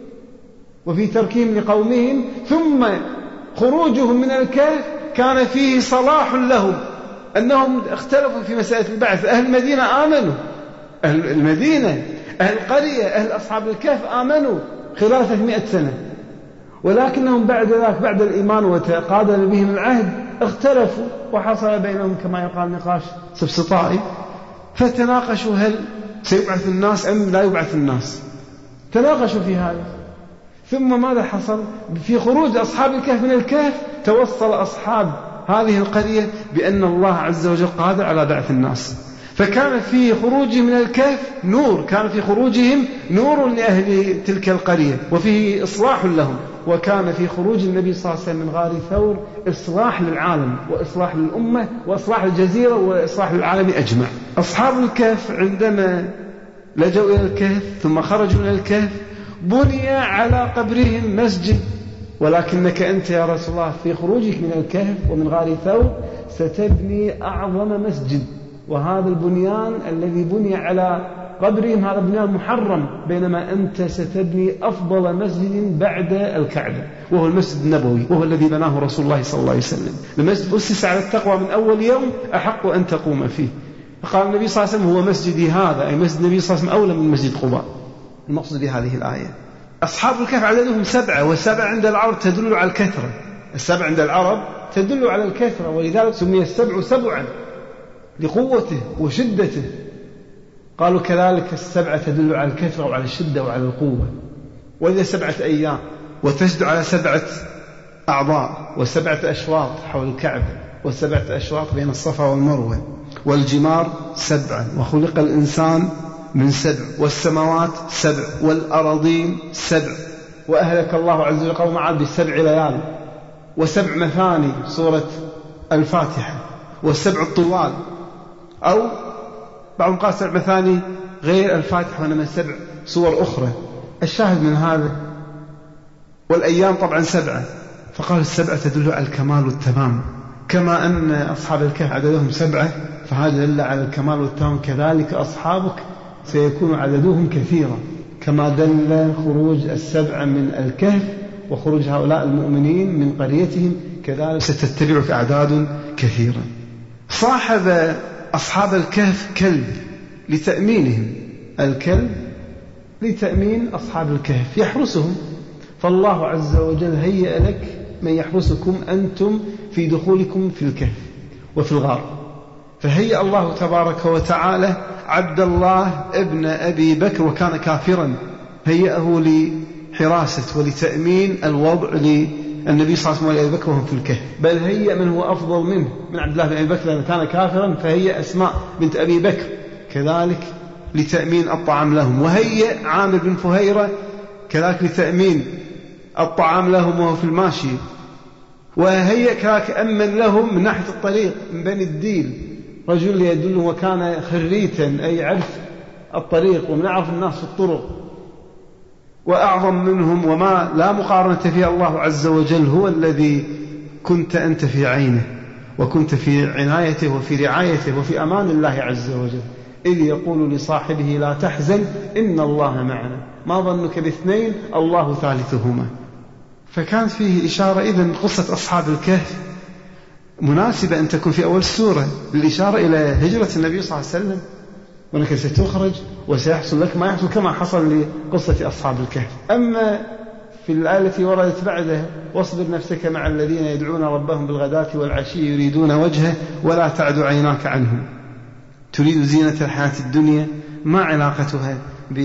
C: وفي تركهم لقومهم ثم خروجهم من الكهف كان فيه صلاح لهم، أنهم اختلفوا في مسألة البعث. أهل المدينة آمنوا، أهل المدينة، أهل القرية، أهل أصحاب الكهف آمنوا خلال 300 سنة، ولكنهم بعد ذلك بعد الإيمان وتقادم بهم العهد اختلفوا وحصل بينهم كما يقال نقاش سفسطائي، فتناقشوا هل سيبعث الناس أم لا يبعث الناس، تناقشوا في هذا. ثم ماذا حصل؟ في خروج أصحاب الكهف من الكهف توصل أصحاب هذه القرية بأن الله عز وجل قادر على بعث الناس، فكان في خروجهم من الكهف نور، كان في خروجهم نور لأهل تلك القرية وفيه إصلاح لهم، وكان في خروج النبي صلى الله عليه وسلم من غار ثور إصلاح للعالم وإصلاح للأمة وإصلاح الجزيرة وإصلاح للعالم أجمع. أصحاب الكهف عندما لجوا إلى الكهف ثم خرجوا من الكهف بني على قبرهم مسجد، ولكنك أنت يا رسول الله في خروجك من الكهف ومن غار ثور ستبني أعظم مسجد، وهذا البنيان الذي بني على قبرهم هذا بنيان محرم، بينما أنت ستبني أفضل مسجد بعد الكعبة وهو المسجد النبوي، وهو الذي بناه رسول الله صلى الله عليه وسلم. المسجد أسس على التقوى من أول يوم أحق أن تقوم فيه. فقال النبي صلى الله عليه وسلم هو مسجدي هذا، أي مسجد النبي صلى الله عليه وسلم أولى من مسجد قباء. المقصود بهذه الآية أصحاب الكهف عددهم 7، والسبع عند العرب تدل على الكثرة، السبع عند العرب تدل على الكثرة، ولذلك سمي السبع سبعا لقوته وشدته. قالوا كذلك السبعة تدل على الكثرة وعلى الشدة وعلى القوة. وإذا 7 أيام وتشد على 7 أعضاء و7 أشواط حول الكعبة و7 أشواط بين الصفا والمروة والجمار 7، وخلق الإنسان من 7 والسماوات 7 والأراضين 7 وأهلك الله عز وجل قوم عاد ب7 ليال و7 مثاني سورة الفاتحة و7 الطوال، أو بعضهم قال 7 مثاني غير الفاتحة وإنما 7 سور أخرى. الشاهد من هذا والأيام طبعا 7، فقال 7 تدل على الكمال والتمام، كما أن أصحاب الكهف عددهم 7، فهذا دل على الكمال والتمام، كذلك أصحابك سيكون عددهم كثيرا، كما دل خروج 7 من الكهف وخروج هؤلاء المؤمنين من قريتهم، كذلك ستتبعك أعداد كثيرة. صاحب أصحاب الكهف كلب لتأمينهم، الكلب لتأمين أصحاب الكهف يحرسهم، فالله عز وجل هيأ لك من يحرسكم أنتم في دخولكم في الكهف وفي الغار. فهيأ الله تبارك وتعالى عبد الله ابن أبي بكر وكان كافرا، هيأه لحراسة ولتأمين الوضع للنبي صلى الله عليه وسلم وأبي بكر وهم في الكهف، بل هيأ من هو أفضل منه من عبد الله بن أبي بكر لأنه كان كافرا، فهيأ أسماء بنت أبي بكر كذلك لتأمين الطعام لهم، وهيأ عامر بن فهيرة كذلك لتأمين الطعام لهم وهو في الماشي، وهيأ كذلك أمن لهم من ناحية الطريق من بني الديل رجل يدل وكان خريتا أي عرف الطريق ومن أعرف الناس في الطرق، وأعظم منهم وما لا مقارنة فيه الله عز وجل هو الذي كنت أنت في عينه وكنت في عنايته وفي رعايته وفي أمان الله عز وجل، إذ يقول لصاحبه لا تحزن إن الله معنا ما ظنك باثنين الله ثالثهما. فكانت فيه إشارة إذن قصة أصحاب الكهف مناسبة أن تكون في أول السورة للإشارة إلى هجرة النبي صلى الله عليه وسلم، وأنك ستخرج وسيحصل لك ما يحصل كما حصل لقصة أصحاب الكهف. أما في الآية التي وردت بعدها واصبر نفسك مع الذين يدعون ربهم بالغداة والعشي يريدون وجهه ولا تعد عيناك عنهم تريد زينة الحياة الدنيا، ما علاقتها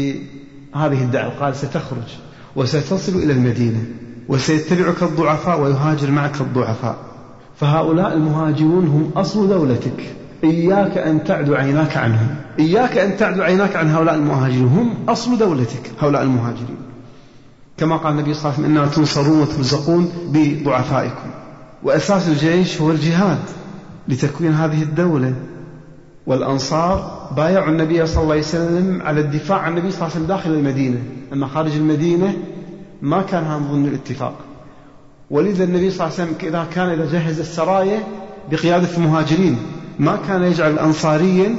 C: بهذه الدعوة؟ قال ستخرج وستصل إلى المدينة وسيتبعك الضعفاء ويهاجر معك الضعفاء، فهؤلاء المهاجرون هم أصل دولتك، إياك أن تعد عيناك عنهم، إياك أن تعد عيناك عن هؤلاء المهاجرين، هم أصل دولتك هؤلاء المهاجرين، كما قال النبي صلى الله عليه وسلم إنما تنصرون وترزقون بضعفائكم. وأساس الجيش هو الجهاد لتكوين هذه الدولة، والأنصار بايعوا النبي صلى الله عليه وسلم على الدفاع عن النبي صلى الله عليه وسلم داخل المدينة، أما خارج المدينة ما كان هذا ضمن الاتفاق. ولذا النبي صلى الله عليه وسلم إذا جهز السرايا بقيادة المهاجرين ما كان يجعل الأنصاريا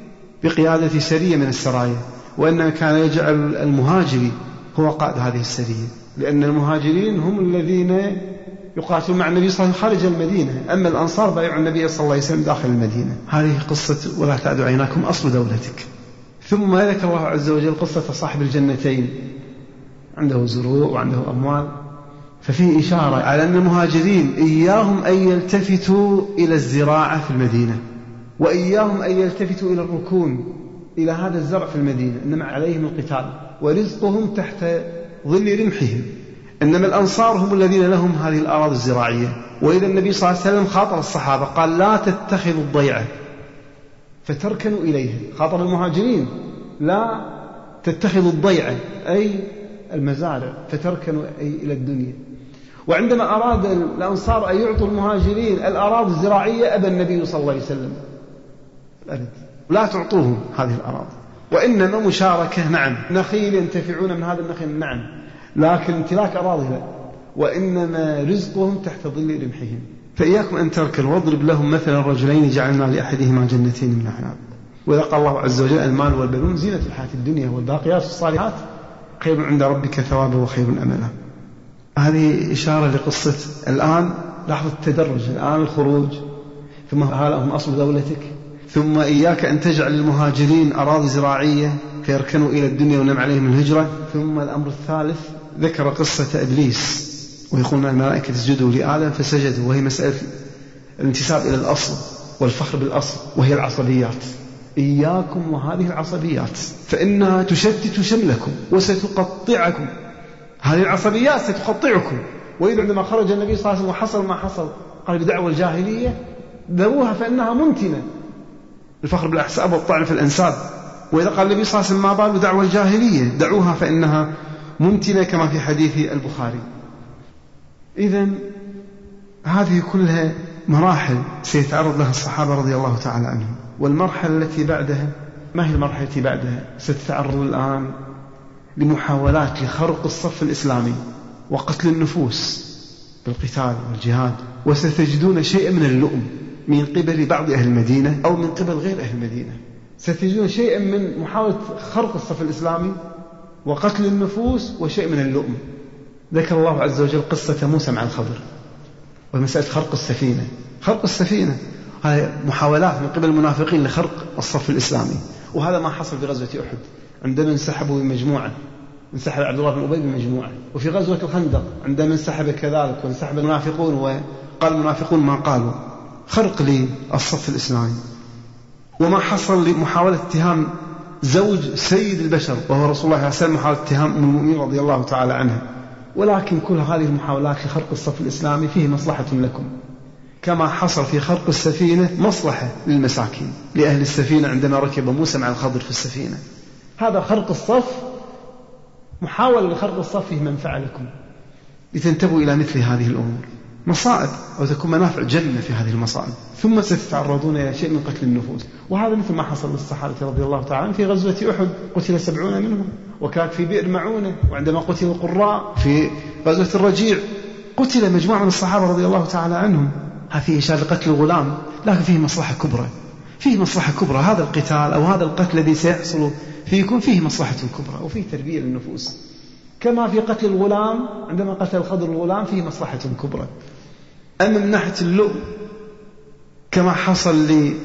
C: بقيادة سرية من السرايا، وإنما كان يجعل المهاجري هو قائد هذه السرية، لأن المهاجرين هم الذين يقاتلون مع النبي صلى الله عليه وسلم خارج المدينة، أما الأنصار بايعوا النبي صلى الله عليه وسلم داخل المدينة. هذه قصة ولا تعد عيناكم أصل دولتك. ثم ذكر الله عز وجل قصة صاحب الجنتين، عنده زروع وعنده أموال، ففيه إشارة على أن المهاجرين إياهم أن يلتفتوا إلى الزراعة في المدينة، وإياهم أن يلتفتوا إلى الركون إلى هذا الزرع في المدينة، إنما عليهم القتال ورزقهم تحت ظل رمحهم، إنما الأنصار هم الذين لهم هذه الأراضي الزراعية. وإذا النبي صلى الله عليه وسلم خاطر الصحابة قال لا تتخذوا الضيعة فتركنوا إليها، خاطر المهاجرين لا تتخذوا الضيعة أي المزارع فتركنوا أي إلى الدنيا. وعندما أراد الأنصار أن يعطوا المهاجرين الأراضي الزراعية أبى النبي صلى الله عليه وسلم لا تعطوهم هذه الأراضي، وإنما مشاركة نعم، نخيل ينتفعون من هذا النخيل نعم، لكن امتلاك أراضي لا، وإنما رزقهم تحت ظل رمحهم. فإياكم أن تركنوا واضرب لهم مثلا رجلين جعلنا لأحدهما جنتين من أعناب. وإذا قال الله عز وجل المال والبنون زينة الحياة الدنيا والباقيات الصالحات خير عند ربك ثوابا وخير أملا. هذه إشارة لقصة الآن لحظة التدرج، الآن الخروج، ثم هؤلاء هم أصل دولتك، ثم إياك أن تجعل المهاجرين أراضي زراعية فيركنوا إلى الدنيا ونم عليهم الهجرة. ثم الأمر الثالث ذكر قصة إبليس ويقولون الملائكة اسجدوا لآدم فسجدوا، وهي مسألة الانتساب إلى الأصل والفخر بالأصل، وهي العصبيات. إياكم وهذه العصبيات فإنها تشتت شملكم وستقطعكم، هذه العصبيات ستقطعكم. وإذا عندما خرج النبي صلى الله عليه وسلم وحصل ما حصل قال بدعوى الجاهلية ذروها فإنها منتنة، الفخر بالأحساب والطعن في الأنساب، وإذا قال النبي صلى الله عليه وسلم ما بال دعوة الجاهلية، دعوها فإنها ممتنة كما في حديث البخاري. إذن هذه كلها مراحل سيتعرض لها الصحابة رضي الله تعالى عنهم. والمرحلة التي بعدها، ما هي المرحلة التي بعدها؟ ستتعرض الآن لمحاولات لخرق الصف الإسلامي وقتل النفوس بالقتال والجهاد، وستجدون شيئا من اللؤم من قبل بعض أهل المدينة أو من قبل غير أهل المدينة. ستجدون شيئا من محاولة خرق الصف الإسلامي وقتل النفوس وشيء من اللؤم. ذكر الله عز وجل قصة موسى مع الخضر ومسألة خرق السفينة. خرق السفينة هذه محاولات من قبل المنافقين لخرق الصف الإسلامي، وهذا ما حصل في غزوة أحد عندما انسحبوا بمجموعة، انسحب عبد الله بن أبي بمجموعة. وفي غزوة الخندق عندما انسحب كذلك وانسحب المنافقون وقال المنافقون ما قالوا، خرق للصف الإسلامي. وما حصل لمحاولة اتهام زوج سيد البشر وهو رسول الله صلى الله عليه وسلم، محاولة اتهام أم المؤمنين رضي الله تعالى عنها. ولكن كل هذه المحاولات لخرق الصف الإسلامي فيه مصلحة لكم، كما حصل في خرق السفينة مصلحة للمساكين لأهل السفينة عندما ركب موسى مع الخضر في السفينة. هذا خرق الصف، محاولة لخرق الصف فيه منفعة لكم لتنتبهوا إلى مثل هذه الأمور، مصائب أو تكون منافع جنة في هذه المصائب. ثم ستتعرضون إلى شيء من قتل النفوس، وهذا مثل ما حصل للصحابة رضي الله تعالى عنهم في غزوة أحد، قتل 70 منهم، وكانت في بئر معونة، وعندما قتل القراء في غزوة الرجيع قتل مجموعة من الصحابة رضي الله تعالى عنهم. هذه إشارة لقتل الغلام، لكن فيه مصلحة كبرى، فيه مصلحة كبرى. هذا القتال أو هذا القتل الذي سيحصل فيكم فيه مصلحة كبرى وفيه تربية للنفوس، كما في قتل الغلام عندما قتل الخضر الغلام فيه مصلحة كبرى. أما من ناحية اللؤم كما حصل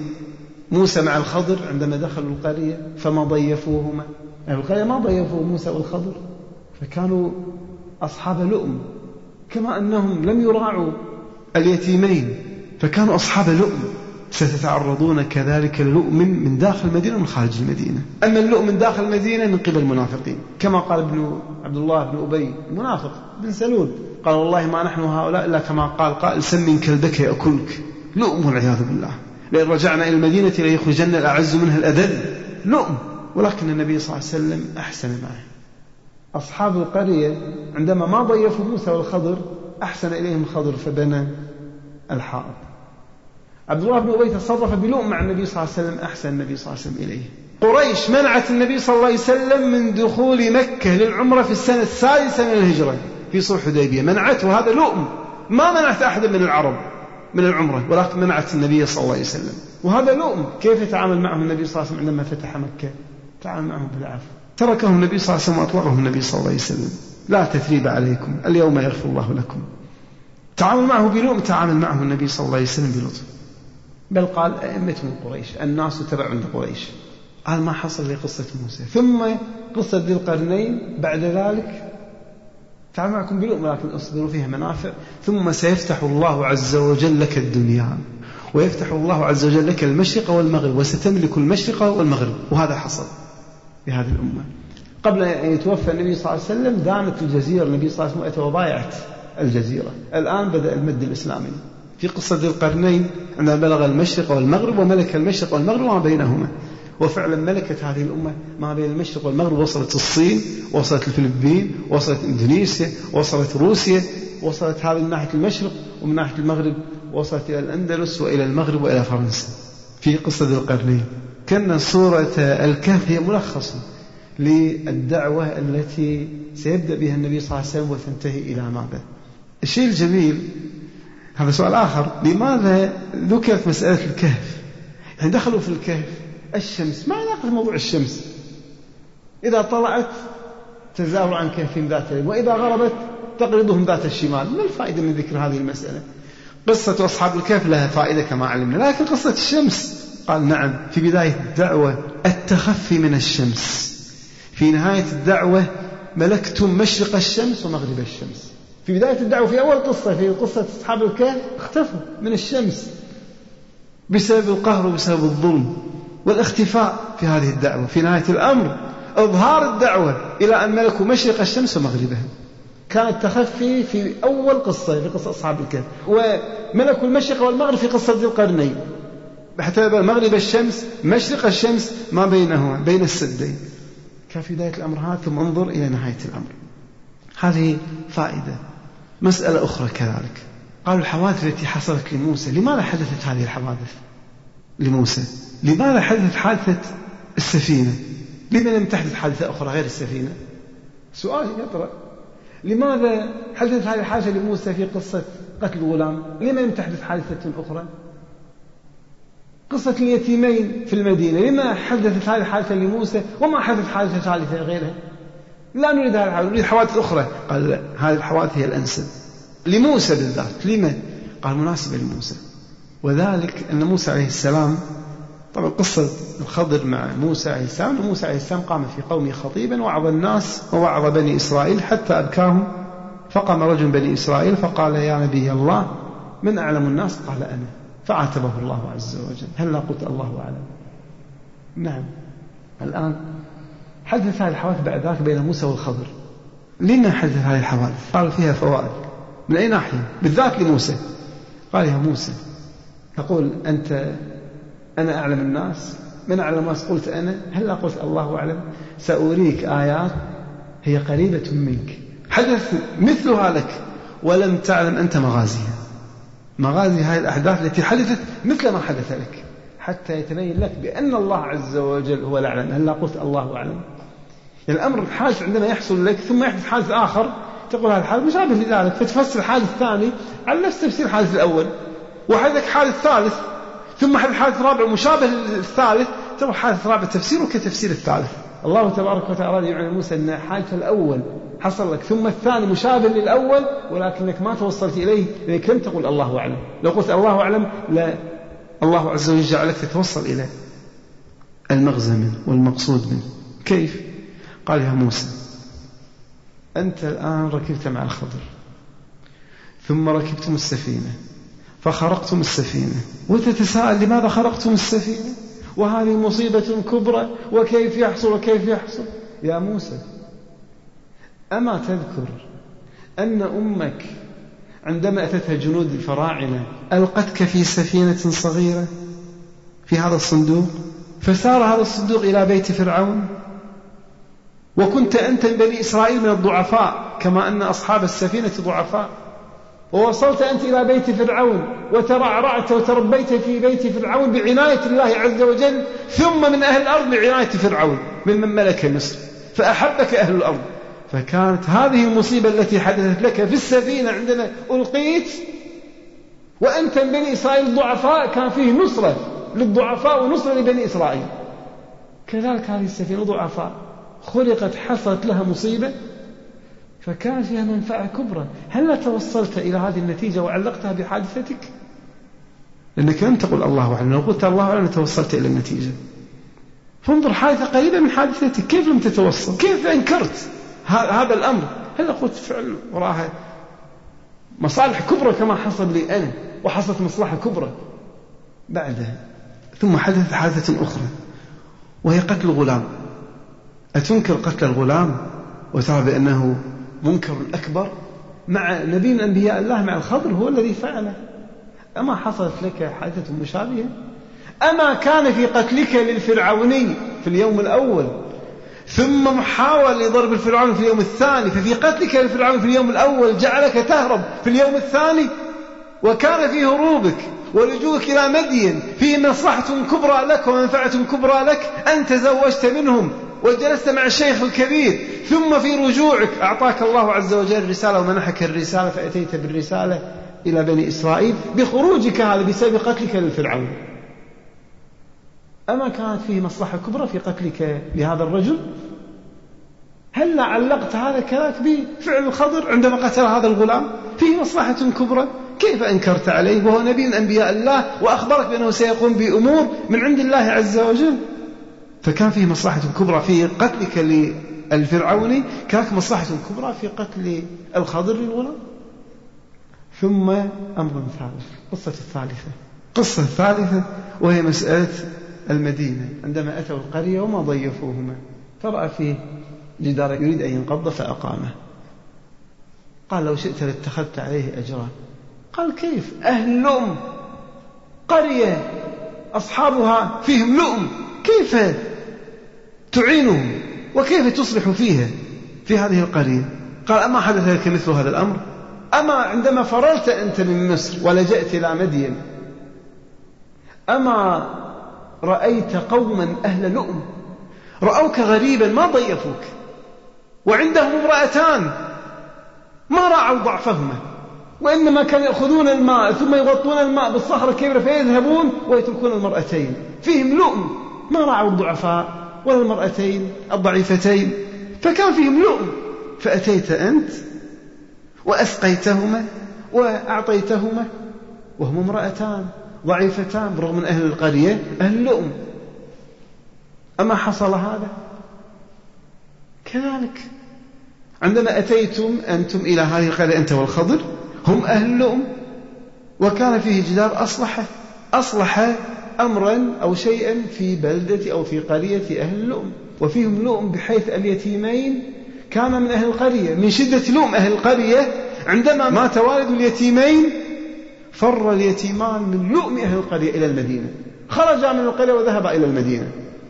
C: لموسى مع الخضر عندما دخلوا القرية فما ضيفوهما، القرية ما ضيفوا موسى والخضر فكانوا أصحاب لؤم، كما أنهم لم يراعوا اليتيمين فكانوا أصحاب لؤم. ستتعرضون كذلك اللؤم من داخل المدينة ومن خارج المدينة. أما اللؤم من داخل المدينة من قبل المنافقين، كما قال عبد الله بن أبي المنافق بن سلول، قال والله ما نحن هؤلاء إلا كما قال قائل سمن كلبك يأكلك. لؤم والعياذ بالله، لئن رجعنا إلى المدينة ليخرجن الأعز منها الأذل. لؤم. ولكن النبي صلى الله عليه وسلم أحسن معه. أصحاب القرية عندما ما ضيفوا موسى والخضر أحسن إليهم الخضر فبنى الحائط. عبد الله بن أبي تصرف بلؤم مع النبي صلى الله عليه وسلم أحسن النبي صلى الله عليه وسلم إليه. قريش منعت النبي صلى الله عليه وسلم من دخول مكة للعمرة في السنة السادسة من الهجرة في صلح حديبية، منعته، وهذا لؤم. ما منعت أحدا من العرب من العمرة، ولكن منعت النبي صلى الله عليه وسلم، وهذا لؤم. كيف يتعامل معهم النبي صلى الله عليه وسلم عندما فتح مكة؟ تعامل معهم بالعفو، تركهم النبي صلى الله عليه وسلم وأطلقهم النبي صلى الله عليه وسلم. لا تثريب عليكم، اليوم يغفر الله لكم. تعامل معه بلؤم، تعامل معه النبي صلى الله عليه وسلم بلطف. بل قال أئمة من قريش، الناس تبع عند قريش. هذا ما حصل لقصة موسى. ثم قصة ذي القرنين بعد ذلك تعامل معكم بلؤم ولكن أصبروا فيها منافع. ثم سيفتح الله عز وجل لك الدنيا، ويفتح الله عز وجل لك المشرق والمغرب، وستملك المشرق والمغرب. وهذا حصل لهذه الأمة. قبل أن يتوفى النبي صلى الله عليه وسلم دانت الجزيرة، النبي صلى الله عليه وسلم وضايعت الجزيرة. الآن بدأ المد الإسلامي. في قصة ذي القرنين عندما بلغ المشرق والمغرب وملك المشرق والمغرب وما بينهما، وفعلا ملكت هذه الأمة ما بين المشرق والمغرب. وصلت الصين، وصلت الفلبين، وصلت إندونيسيا، وصلت روسيا، وصلت هذه من ناحية المشرق، ومن ناحية المغرب وصلت إلى الأندلس وإلى المغرب وإلى فرنسا. في قصة ذي القرنين كان سورة الكهف هي ملخص للدعوة التي سيبدأ بها النبي صلى الله عليه وسلم وتنتهي إلى ماذا. الشيء الجميل، هذا سؤال آخر، لماذا ذكرت مسألة الكهف؟ يعني دخلوا في الكهف، الشمس، ما علاقة موضوع الشمس؟ إذا طلعت تزاور عن كهفهم ذات اليمين، وإذا غربت تقرضهم ذات الشمال. ما الفائدة من ذكر هذه المسألة؟ قصة أصحاب الكهف لها فائدة كما علمنا، لكن قصة الشمس قال نعم، في بداية الدعوة التخفي من الشمس، في نهاية الدعوة ملكتم مشرق الشمس ومغرب الشمس. في بداية الدعوة في أول قصة، في قصة أصحاب الكهف، اختفوا من الشمس بسبب القهر وبسبب الظلم والاختفاء. في هذه الدعوة في نهاية الأمر إظهار الدعوة إلى أن ملكوا مشرق الشمس ومغربها. كان التخفي في أول قصة في قصة أصحاب الكهف، وملكوا المشرق والمغرب في قصة ذي القرنين. حتى مغرب الشمس مشرق الشمس ما بينهما بين السدين. كان في بداية الأمر هذا، ثم انظر إلى نهاية الأمر. هذه فائدة. مسألة أخرى كذلك، قالوا الحوادث التي حصلت لموسى، لماذا حدثت هذه الحوادث لموسى؟ لماذا حدثت حادثة السفينة؟ لماذا لم تحدث حادثة أخرى غير السفينة؟ سؤال يطرأ. لماذا حدثت هذه الحادثة لموسى في قصة قتل الغلام؟ لماذا لم تحدث حادثة أخرى؟ قصة اليتيمين في المدينة، لما حدثت هذه الحادثة لموسى وما حدثت حادثة ثالثة غيرها؟ لا نريد هذه الحوادث، نريد حوادث أخرى. قال هذه الحوادث هي الأنسب لموسى بالذات. لما؟ قال مناسبة لموسى، وذلك أن موسى عليه السلام، طبعا قصة الخضر مع موسى عليه السلام، موسى عليه السلام قام في قومه خطيبا وعظ الناس ووعظ بني إسرائيل حتى أبكاهم، فقام رجل بني إسرائيل فقال يا نبي الله من أعلم الناس؟ قال أنا، فعاتبه الله عز وجل. هل لا قلت الله أعلم؟ نعم. الآن حدث هذه الحوادث بعد ذلك بين موسى والخضر. لما حدث هذه الحوادث؟ قال فيها فوائد. من أي ناحية؟ بالذات لموسى. قال يا موسى تقول أنا أعلم الناس، من أعلم الناس قلت أنا، هل لا قلت الله أعلم؟ سأريك آيات هي قريبة منك حدث مثلها لك ولم تعلم أنت مغازيها. مغازي هذه الأحداث التي حدثت مثل ما حدث لك، حتى يتبين لك بأن الله عز وجل هو الأعلم. هل لا قلت الله أعلم؟ يعني الأمر الحادث عندما يحصل لك ثم يحدث حادث آخر تقول هذا الحادث مشابه لذلك، فتفسر الحادث الثاني على نفس تفسير الحادث الأول، وحدث حادث ثالث ثم حدث حادث رابع مشابه للثالث، تقول حادث رابع تفسيره كتفسير الثالث. الله تبارك وتعالى يعلم موسى أن الحادث الأول حصل لك ثم الثاني مشابه للأول، ولكنك ما توصلت إليه لأنك لم تقول الله أعلم. لو قلت الله أعلم لا، الله عز وجل جعلك تتوصل إلى المغزى منه والمقصود منه. كيف؟ قال يا موسى أنت الآن ركبت مع الخضر ثم ركبتم السفينة فخرقتم السفينة، وتتساءل لماذا خرقتم السفينة وهذه مصيبة كبرى وكيف يحصل وكيف يحصل. يا موسى أما تذكر أن أمك عندما أتتها جنود الفراعنة ألقتك في سفينة صغيرة في هذا الصندوق، فسار هذا الصندوق إلى بيت فرعون، وكنت أنت من بني إسرائيل من الضعفاء كما أن أصحاب السفينة ضعفاء، ووصلت أنت إلى بيت فرعون وترعرعت وتربيت في بيت فرعون بعناية الله عز وجل، ثم من أهل الأرض بعناية فرعون ممن ملك مصر، فأحبك أهل الأرض. فكانت هذه المصيبة التي حدثت لك في السفينة عندما ألقيت وأنت من بني إسرائيل الضعفاء، كان فيه نصرة للضعفاء ونصرة لبني إسرائيل. كذلك هذه السفينة ضعفاء خلقت حصلت لها مصيبة فكان فيها منفعة كبرى. هل لا توصلت إلى هذه النتيجة وعلقتها بحادثتك؟ لأنك لم تقل الله أعلم، لو قلت الله أعلم توصلت إلى النتيجة. فانظر حادثة قريبة من حادثتك كيف لم تتوصل؟ كيف أنكرت هذا الأمر؟ هل قلت فعل وراها مصالح كبرى كما حصل لي أنا وحصلت مصلحة كبرى بعدها. ثم حدثت حادثة أخرى وهي قتل الغلام. أتنكر قتل الغلام وترى بأنه منكر أكبر مع نبي من أنبياء الله مع الخضر هو الذي فعله؟ أما حصلت لك حادثة مشابهة؟ أما كان في قتلك للفرعوني في اليوم الأول ثم محاولة لضرب الفرعون في اليوم الثاني، ففي قتلك للفرعون في اليوم الأول جعلك تهرب في اليوم الثاني، وكان في هروبك ولجوءك إلى مدين فيه مصلحة كبرى لك ومنفعة كبرى لك، أن تزوجت منهم وجلست مع الشيخ الكبير، ثم في رجوعك أعطاك الله عز وجل الرسالة ومنحك الرسالة فأتيت بالرسالة إلى بني إسرائيل بخروجك هذا بسبب قتلك للفرعون. أما كانت فيه مصلحة كبرى في قتلك لهذا الرجل؟ هل علقت هذا كذلك بفعل الخضر عندما قتل هذا الغلام؟ فيه مصلحة كبرى، كيف أنكرت عليه وهو نبي من أنبياء الله وأخبرك بأنه سيقوم بأمور من عند الله عز وجل؟ فكان فيه مصلحة كبرى في قتلك للفرعوني، كانت مصلحة كبرى في قتل الخضر للغلام. ثم أمر ثالث، قصة الثالثة وهي مسألة المدينة عندما أتوا القرية وما ضيفوهما، فرأى فيه جدار يريد أن ينقض فأقامه. قال لو شئت لاتخذت عليه أجرا. قال كيف؟ أهل قرية أصحابها فيهم لؤم، كيف تعينهم وكيف تصلح فيها في هذه القرية؟ قال أما حدث لك مثل هذا الأمر؟ أما عندما فررت أنت من مصر ولجأت إلى مدين أما رأيت قوما أهل لؤم رأوك غريبا ما ضيفوك، وعندهم امرأتان ما راعوا ضعفهما، وإنما كانوا يأخذون الماء ثم يغطون الماء بالصخرة الكبيرة فيذهبون ويتركون المرأتين، فيهم لؤم ما راعوا الضعفاء ولا المرأتين الضعيفتين، فكان فيهم لؤم. فأتيت أنت وأسقيتهما وأعطيتهما وهم امرأتان ضعيفتان برغم من أهل القرية أهل لؤم. أما حصل هذا؟ كذلك عندما أتيتم أنتم إلى هذه القرية أنت والخضر هم أهل لؤم، وكان فيه جدار أصلح أمرا أو شيئا في بلدة أو في قرية أهل لؤم، وفيهم لؤم بحيث اليتيمين كان من أهل القرية من شدة لؤم أهل القرية عندما مات والد اليتيمين فر اليتيمان من لؤم أهل القرية إلى المدينة، خرجا من القرية وذهبا إلى المدينة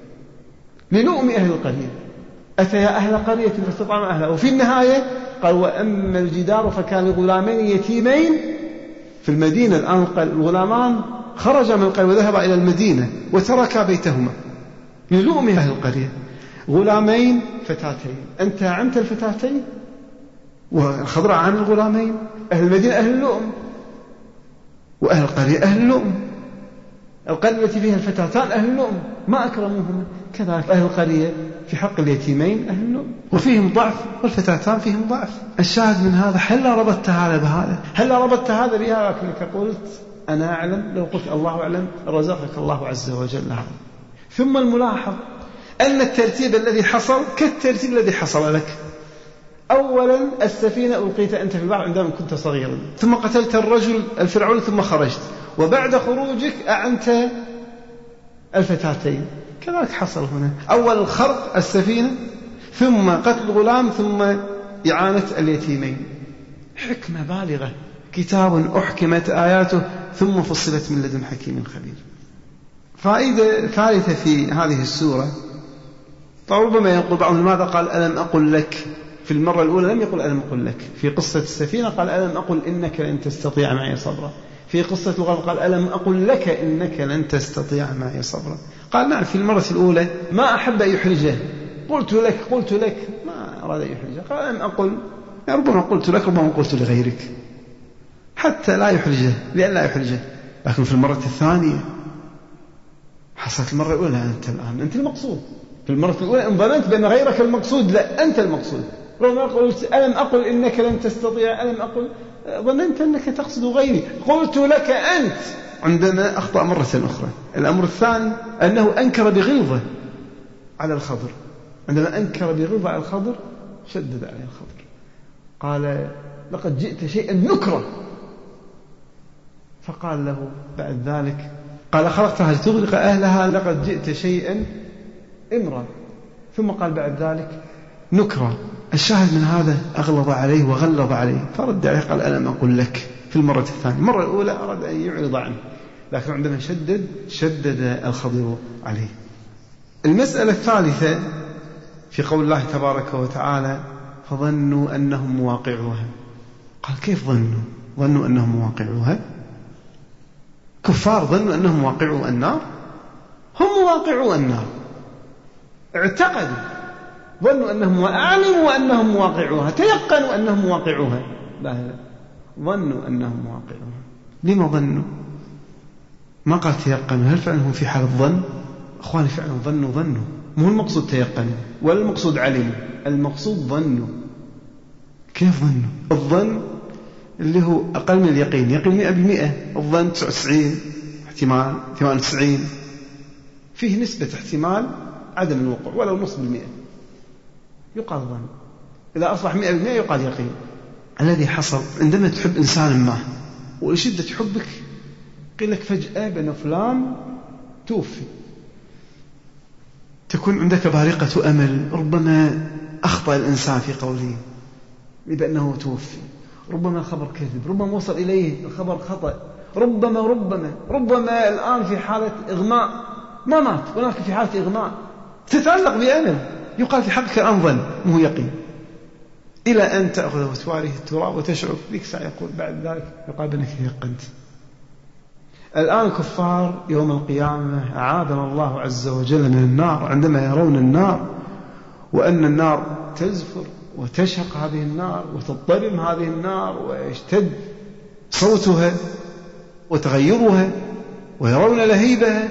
C: للؤم أهل القرية، أتيا أهل قرية فاستطعموا أهلها، وفي النهاية قال وأما الجدار فكان لغلامين يتيمين في المدينة. الآن الغلامان خرجا من القرية وذهبا إلى المدينة وتركا بيتهما للؤم أهل القرية، غلامين فتاتين، أنت عنت الفتاتين والخضر عن الغلامين. أهل المدينة أهل اللؤم وأهل القرية أهل اللؤم، القرية التي فيها الفتاتان أهل اللؤم ما أكرموهما، كذلك أهل القرية في حق اليتيمين أهل اللؤم وفيهم ضعف والفتاتان فيهم ضعف. الشاهد من هذا هل ربطت هذا بهذا؟ هل ربطت هذا بها لكنك قلت أنا أعلم؟ لو قلت الله أعلم رزقك الله عز وجل هذا. ثم الملاحظ أن الترتيب الذي حصل كالترتيب الذي حصل لك. أولا السفينة ألقيت أنت في البحر عندما كنت صغيرا، ثم قتلت الرجل الفرعون ثم خرجت، وبعد خروجك أعنت الفتاتين، كذلك حصل هنا. أول خرق السفينة ثم قتل الغلام ثم إعانة اليتيمين. حكمة بالغة، كتاب أحكمت آياته ثم فصلت من لدن حكيم خبير. فائدة ثالثة في هذه السورة، ربما يقول بعضهم لماذا قال ألم أقل لك؟ في المرة الأولى لم يقل ألم أقل لك، في قصة السفينة قال ألم أقل إنك لن تستطيع معي صبرا، في قصة الغرق قال ألم أقل لك إنك لن تستطيع معي صبرا. قال نعم في المرة الأولى ما أحب أن يحرجه، قلت لك ما أراد أن يحرجه، قال ألم أقل، يعني ربما قلت لك ربما قلت لغيرك حتى لا يحرجه لأن لا يحرجه. لكن في المرة الثانية حصلت المرة الأولى أنت الآن أنت المقصود، في المرة الأولى إن ظننت بأن غيرك المقصود لا أنت المقصود، ربما قلت ألم أقل إنك لن تستطيع، ألم أقل ظننت أنك تقصد غيري، قلت لك أنت، عندما أخطأ مرة أخرى. الأمر الثاني أنه أنكر بغلظة على الخضر، عندما أنكر بغلظة على الخضر شدد عليه الخضر، قال لقد جئت شيئا نكرا، فقال له بعد ذلك قال خلقتها لتغرق أهلها لقد جئت شيئا إمرا، ثم قال بعد ذلك نكرا. الشاهد من هذا أغلظ عليه وغلظ عليه، فرد عليه قال ألم أقل لك في المرة الثانية. المرة الأولى أراد أن يعرض عنه، لكن عندما شدد الخضر عليه. المسألة الثالثة في قول الله تبارك وتعالى فظنوا أنهم مواقعوها. قال كيف ظنوا أنهم مواقعوها؟ كفار ظنوا أنهم مواقعوا النار؟ هم مواقعوا النار، اعتقدوا، ظنوا أنهم أعلموا أنهم مواقعوها، تيقنوا أنهم مواقعوها، لا ظنوا أنهم مواقعوها. لما ظنوا؟ ما قال تيقنوا، هل فعلا هم في حال الظن؟ أخواني فعلا ظنوا، مو المقصود تيقنوا ولا المقصود علموا، المقصود ظنوا. كيف ظنوا؟ الظن اللي هو أقل من اليقين، يقين 100%، الظن 99 احتمال 98، فيه نسبة احتمال عدم الوقوع ولو نصف بالمئة، يقال ظن. إذا أصبح 100% يقال يقين. الذي حصل عندما تحب إنسان ما ولشدة حبك قيل لك فجأة بأن فلان توفي، تكون عندك بارقة أمل، ربما أخطأ الإنسان في قوله بأنه توفي، ربما الخبر كذب، ربما وصل إليه الخبر خطأ، ربما الآن في حالة إغماء، ما مات ولكن في حالة إغماء، تتعلق بأمل، يقال في حقك الآن ظن مو يقين، إلى أن تأخذه وتواريه التراب وتشعر ذيك ساعة يقول بعد ذلك يقال بأنك يقنت. الآن الكفار يوم القيامة أعاذنا الله عز وجل من النار، عندما يرون النار وأن النار تزفر وتشهق هذه النار وتضطرم هذه النار ويشتد صوتها وتغيرها ويرون لهيبها،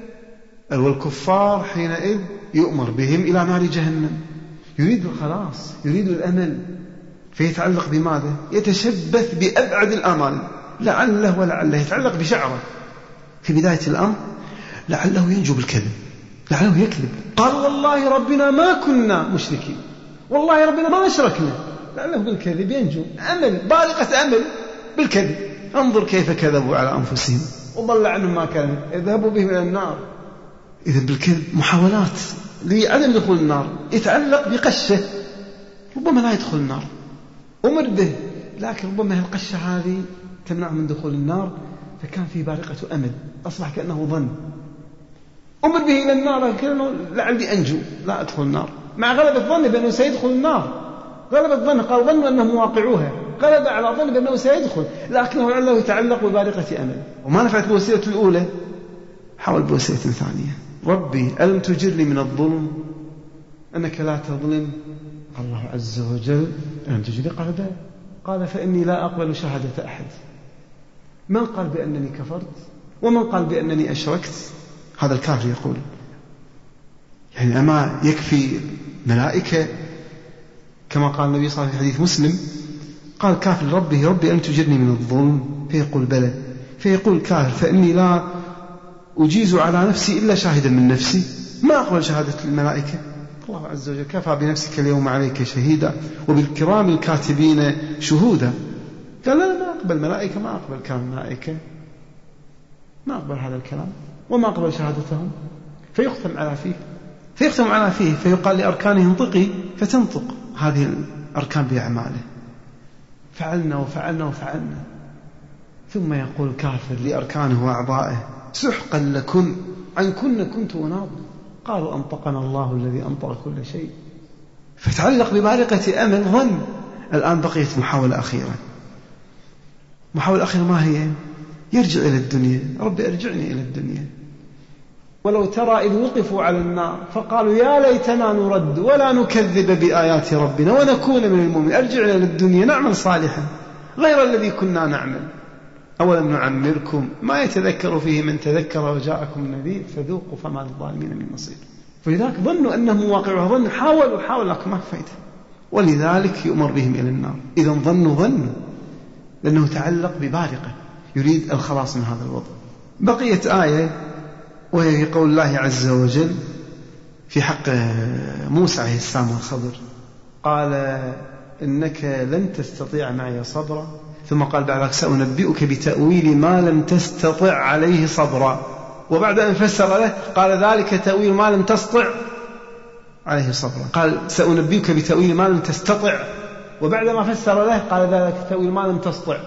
C: والكفار حينئذ يؤمر بهم إلى نار جهنم، يريد الخلاص، يريد الأمل، فيتعلق بماذا؟ يتشبث بأبعد الآمال، لعله يتعلق بشعره في بداية الأمر، لعله ينجو بالكذب، لعله يكذب، قال والله ربنا ما كنا مشركين، والله ربنا ما أشركنا، لعله بالكذب ينجو، أمل، بارقة أمل بالكذب. انظر كيف كذبوا على أنفسهم وضل عنهم ما كانوا، اذهبوا بهم إلى النار. إذن بالكذب محاولات لعدم دخول النار، يتعلق بقشة، ربما لا يدخل النار، أمر به، لكن ربما القشة هذه تمنعه من دخول النار، فكان في بارقة أمل، أصبح كأنه ظن، أمر به إلى النار كأنه لعلي أنجو لا أدخل النار، مع غلبة ظنه بأنه سيدخل النار، غلبة ظنه، قال ظنوا أنهم واقعوها، غلب على ظنه بأنه سيدخل، لكنه لعله يتعلق ببارقة أمل، وما نفعت بوسيلة الأولى، حاول بوسيلة ثانية. ربي ألم تجرني من الظلم أنك لا تظلم، الله عز وجل ألم تجرني، قال بلى، قال فإني لا أقبل شهادة أحد، من قال بأنني كفرت ومن قال بأنني أشركت؟ هذا الكافر يقول، يعني أما يكفي ملائكة كما قال النبي صلى الله عليه وسلم في حديث مسلم، قال كافر ربي ألم تجرني من الظلم، فيقول بلى، فيقول كافر فإني لا أجيز على نفسي إلا شاهدا من نفسي، ما أقبل شهادة الملائكة، الله عز وجل كفى بنفسك اليوم عليك شهيدا وبالكرام الكاتبين شهودا، قال لا ما أقبل ملائكة، ما أقبل كلام الملائكة، ما أقبل هذا الكلام وما أقبل شهادتهم، فيختم على فيه فيقال لأركانه انطقي فتنطق هذه الأركان بأعماله، فعلنا ثم يقول الكافر لأركانه وأعضائه سحقا لكن عن كنت وناظر، قالوا أنطقنا الله الذي أنطق كل شيء، فتعلق ببارقة أمل ظن. الآن بقيت محاولة أخيرة ما هي؟ يرجع إلى الدنيا، ربي أرجعني إلى الدنيا، ولو ترى إذ وقفوا على النار فقالوا يا ليتنا نرد ولا نكذب بآيات ربنا ونكون من المؤمنين، أرجعنا إلى الدنيا نعمل صالحا غير الذي كنا نعمل، أولم نعمركم ما يتذكر فيه من تذكر وجاءكم النذير فذوقوا فما للظالمين من نصير. فلذلك ظنوا أنهم واقعوا، حاولوا لكن ما فايدة، ولذلك يؤمر بهم إلى النار. إذا ظنوا لأنه تعلق ببارقة، يريد الخلاص من هذا الوضع. بقيت آية وهي قول الله عز وجل في حق موسى عليه السلام والخضر، قال إنك لن تستطيع معي صبرا، ثم قال بعد ذلك سأنبئك بتأويل ما لم تستطع عليه صبرا، وبعد أن فسر له قال ذلك تأويل ما لم تستطع عليه صبرا، قال سأنبئك بتأويل ما لم تستطع، وبعد ما فسر له قال ذلك تأويل ما لم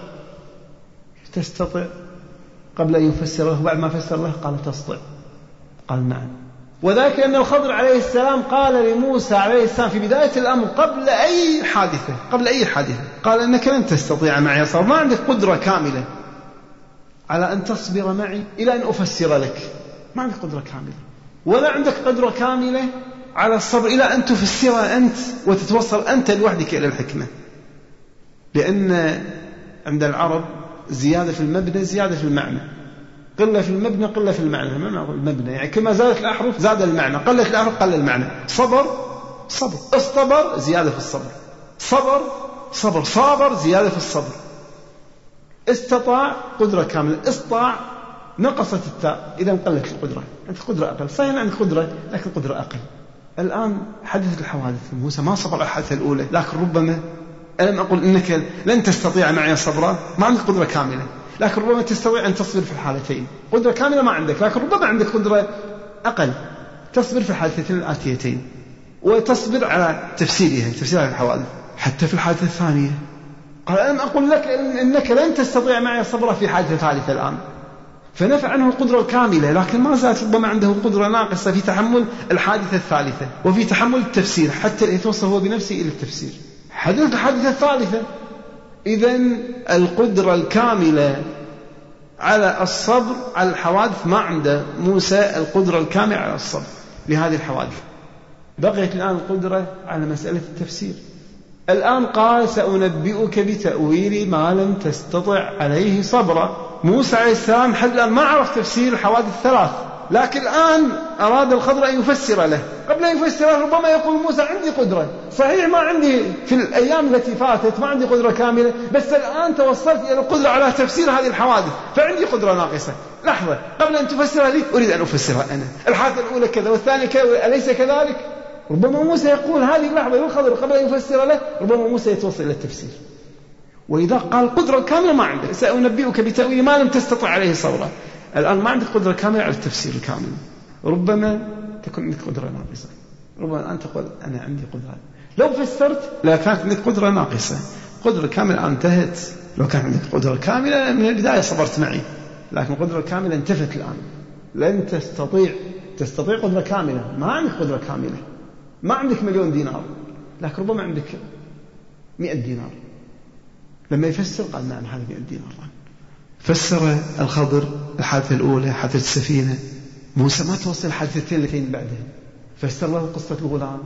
C: تستطع قبل أن يفسر له، وبعد ما فسر له قال تستطع، قال نعم. وذلك أن الخضر عليه السلام قال لموسى عليه السلام في بداية الأمر قبل أي حادثة قال إنك لن تستطيع معي صبرا، ما عندك قدرة كاملة على أن تصبر معي إلى أن أفسر لك، ما عندك قدرة كاملة، ولا عندك قدرة كاملة على الصبر إلى أن تفسر أنت وتتوصل أنت لوحدك إلى الحكمة، لأن عند العرب زيادة في المبنى زيادة في المعنى، قلة في المبنى قلة في المعنى، ما معنى المبنى؟ يعني كما زادت الأحرف زاد المعنى، قلت الأحرف قل المعنى. صبر اصطبر زيادة في الصبر، صبر زيادة في الصبر. استطاع قدرة كاملة، استطاع نقصت التاء إذا قلت القدرة، أنت قدرة أقل، صحيح عندك قدرة لكن قدرة أقل. الآن حدثت الحوادث، موسى ما صبر الحادثة الأولى، لكن ربما ألم أقول إنك لن تستطيع معي صبرا، ما عندك قدرة كاملة، لكن ربما تستطيع أن تصبر في الحالتين. قدرة كاملة ما عندك، لكن ربما عندك قدرة أقل تصبر في الحالتين الآتيتين وتصبر على تفسيرها الحوادث. حتى في الحادثة الثانية قال أنا أقول لك إنك لن تستطيع معي صبرا في حادثة ثالثة الآن. فنفع عنه القدرة الكاملة، لكن ما زالت ربما عنده قدرة ناقصة في تحمل الحادثة الثالثة وفي تحمل التفسير حتى يتوصل هو بنفسه إلى التفسير. حدث الحادثة الثالثة، إذن القدرة الكاملة على الصبر على الحوادث ما عند موسى القدرة الكاملة على الصبر لهذه الحوادث. بقيت الآن القدرة على مسألة التفسير. الآن قال سأنبئك بتأويل ما لم تستطع عليه صبرا. موسى عليه السلام حتى الآن ما عرف تفسير الحوادث الثلاث، لكن الآن أراد الخضر أن يفسر له. قبل أن يفسر له ربما يقول موسى عندي قدرة، صحيح ما عندي في الأيام التي فاتت ما عندي قدرة كاملة، بس الآن توصلت إلى القدرة على تفسير هذه الحوادث فعندي قدرة ناقصة. لحظة، قبل أن تفسرها لي أريد أن أفسرها أنا. الحادثة الأولى كذا والثانية كذا، أليس كذلك؟ ربما موسى يقول هذه اللحظة للخضر قبل أن يفسر له، ربما موسى يتوصل إلى التفسير. وإذا قال القدرة الكاملة ما عنده، سأنبئك بتأويل ما لم تستطع عليه صبرا. الآن ما عندك قدرة كاملة على التفسير الكامل، ربما تكون عندك قدرة ناقصة. ربما الآن تقول أنا عندي قدرة، لو فسرت لا كانت عندك قدرة ناقصة. قدرة كاملة انتهت. لو كان عندك قدرة كاملة من البداية صبرت معي، لكن قدرة كاملة انتفت الآن. لن تستطيع قدرة كاملة. ما عندك قدرة كاملة، ما عندك 1,000,000 دينار، لكن ربما عندك 100 دينار. لما يفسر قال نعم هذا 100 دينار. فسر الخضر الحادثة الأولى حادثة السفينة. موسى ما توصل الحادثتين اللتين بعدها. فسر له قصة الغلام.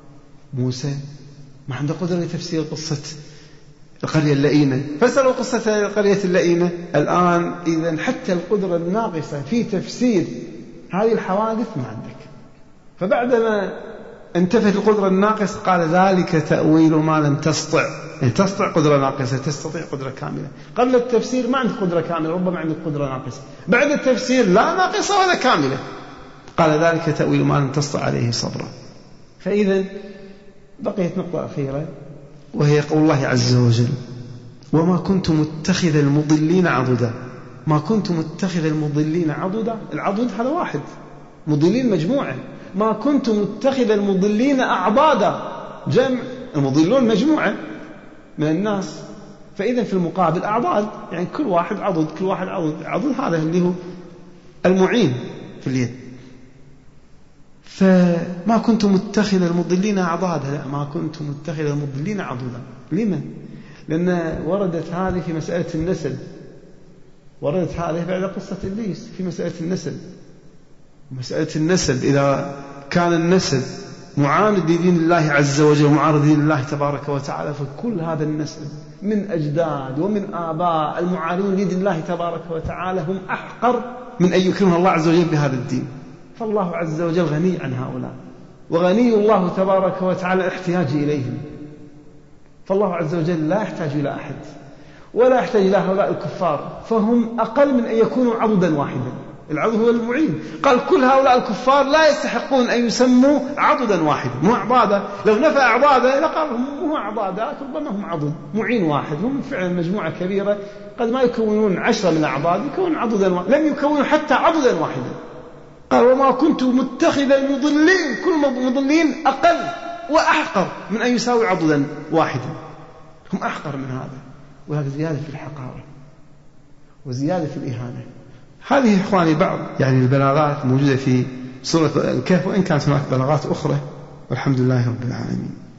C: موسى ما عنده قدرة لتفسير قصة القرية اللئيمة، فسر له قصة القرية اللئيمة. الآن إذن حتى القدرة الناقصة في تفسير هذه الحوادث ما عندك. فبعدما انتفت القدرة الناقصة قال ذلك تأويل ما لم تستطع. يعني تستطيع قدرة ناقصة، تستطيع قدرة كاملة. قبل التفسير ما عندك قدرة كاملة، ربما عندك قدرة ناقصة. بعد التفسير لا ناقصة ولا كاملة. قال ذلك تأويل ما لم تستطع عليه صبرا. فإذا بقيت نقطة أخيرة وهي قول الله عز وجل وما كنت متخذ المضلين عضدا. ما كنت متخذ المضلين عضدا. العضد هذا واحد، مضلين مجموعة. ما كنت متخذ المضلين أعضادا، جمع. المضلون مجموعة من الناس، فإذا في المقابل أعضاد، يعني كل واحد عضد، كل واحد عضد. عضد هذا اللي هو المعين في اليد. فما كنت متخذ المضلين أعضادا، لا، ما كنت متخذ المضلين عضدا. لما؟ لأن وردت هذه في مسألة النسل، وردت هذه بعد قصة إبليس في مسألة النسل. مسألة النسب، إذا كان النسب معاند لدين الله عز وجل ومعارض دين الله تبارك وتعالى، فكل هذا النسب من أجداد ومن آباء المعارضين لدين الله تبارك وتعالى هم أحقر من أن يكرمه الله عز وجل بهذا الدين. فالله عز وجل غني عن هؤلاء، وغني الله تبارك وتعالى احتياج إليهم. فالله عز وجل لا يحتاج إلى أحد ولا يحتاج إلى هؤلاء الكفار، فهم أقل من أن يكونوا عضدا واحدا. العضد هو المعين. قال كل هؤلاء الكفار لا يستحقون أن يسموا عضدا واحدا، مو أعضادا. لو نفى أعضادا لقال هم مو أعضادا، ربما هم عضد معين واحد. هم فعلا مجموعة كبيرة، قد ما يكونون 10 من الأعضاد، يكون عضدا واحدا، لم يكونوا حتى عضدا واحدا. قال وما كنت متخذ المضلين، كل المضلين أقل وأحقر من أن يساوي عضدا واحدا، هم أحقر من هذا. وهذا زيادة في الحقارة وزيادة في الإهانة. هذه إخواني بعض يعني البلاغات موجودة في سورة الكهف، وإن كانت هناك بلاغات أخرى، والحمد لله رب العالمين.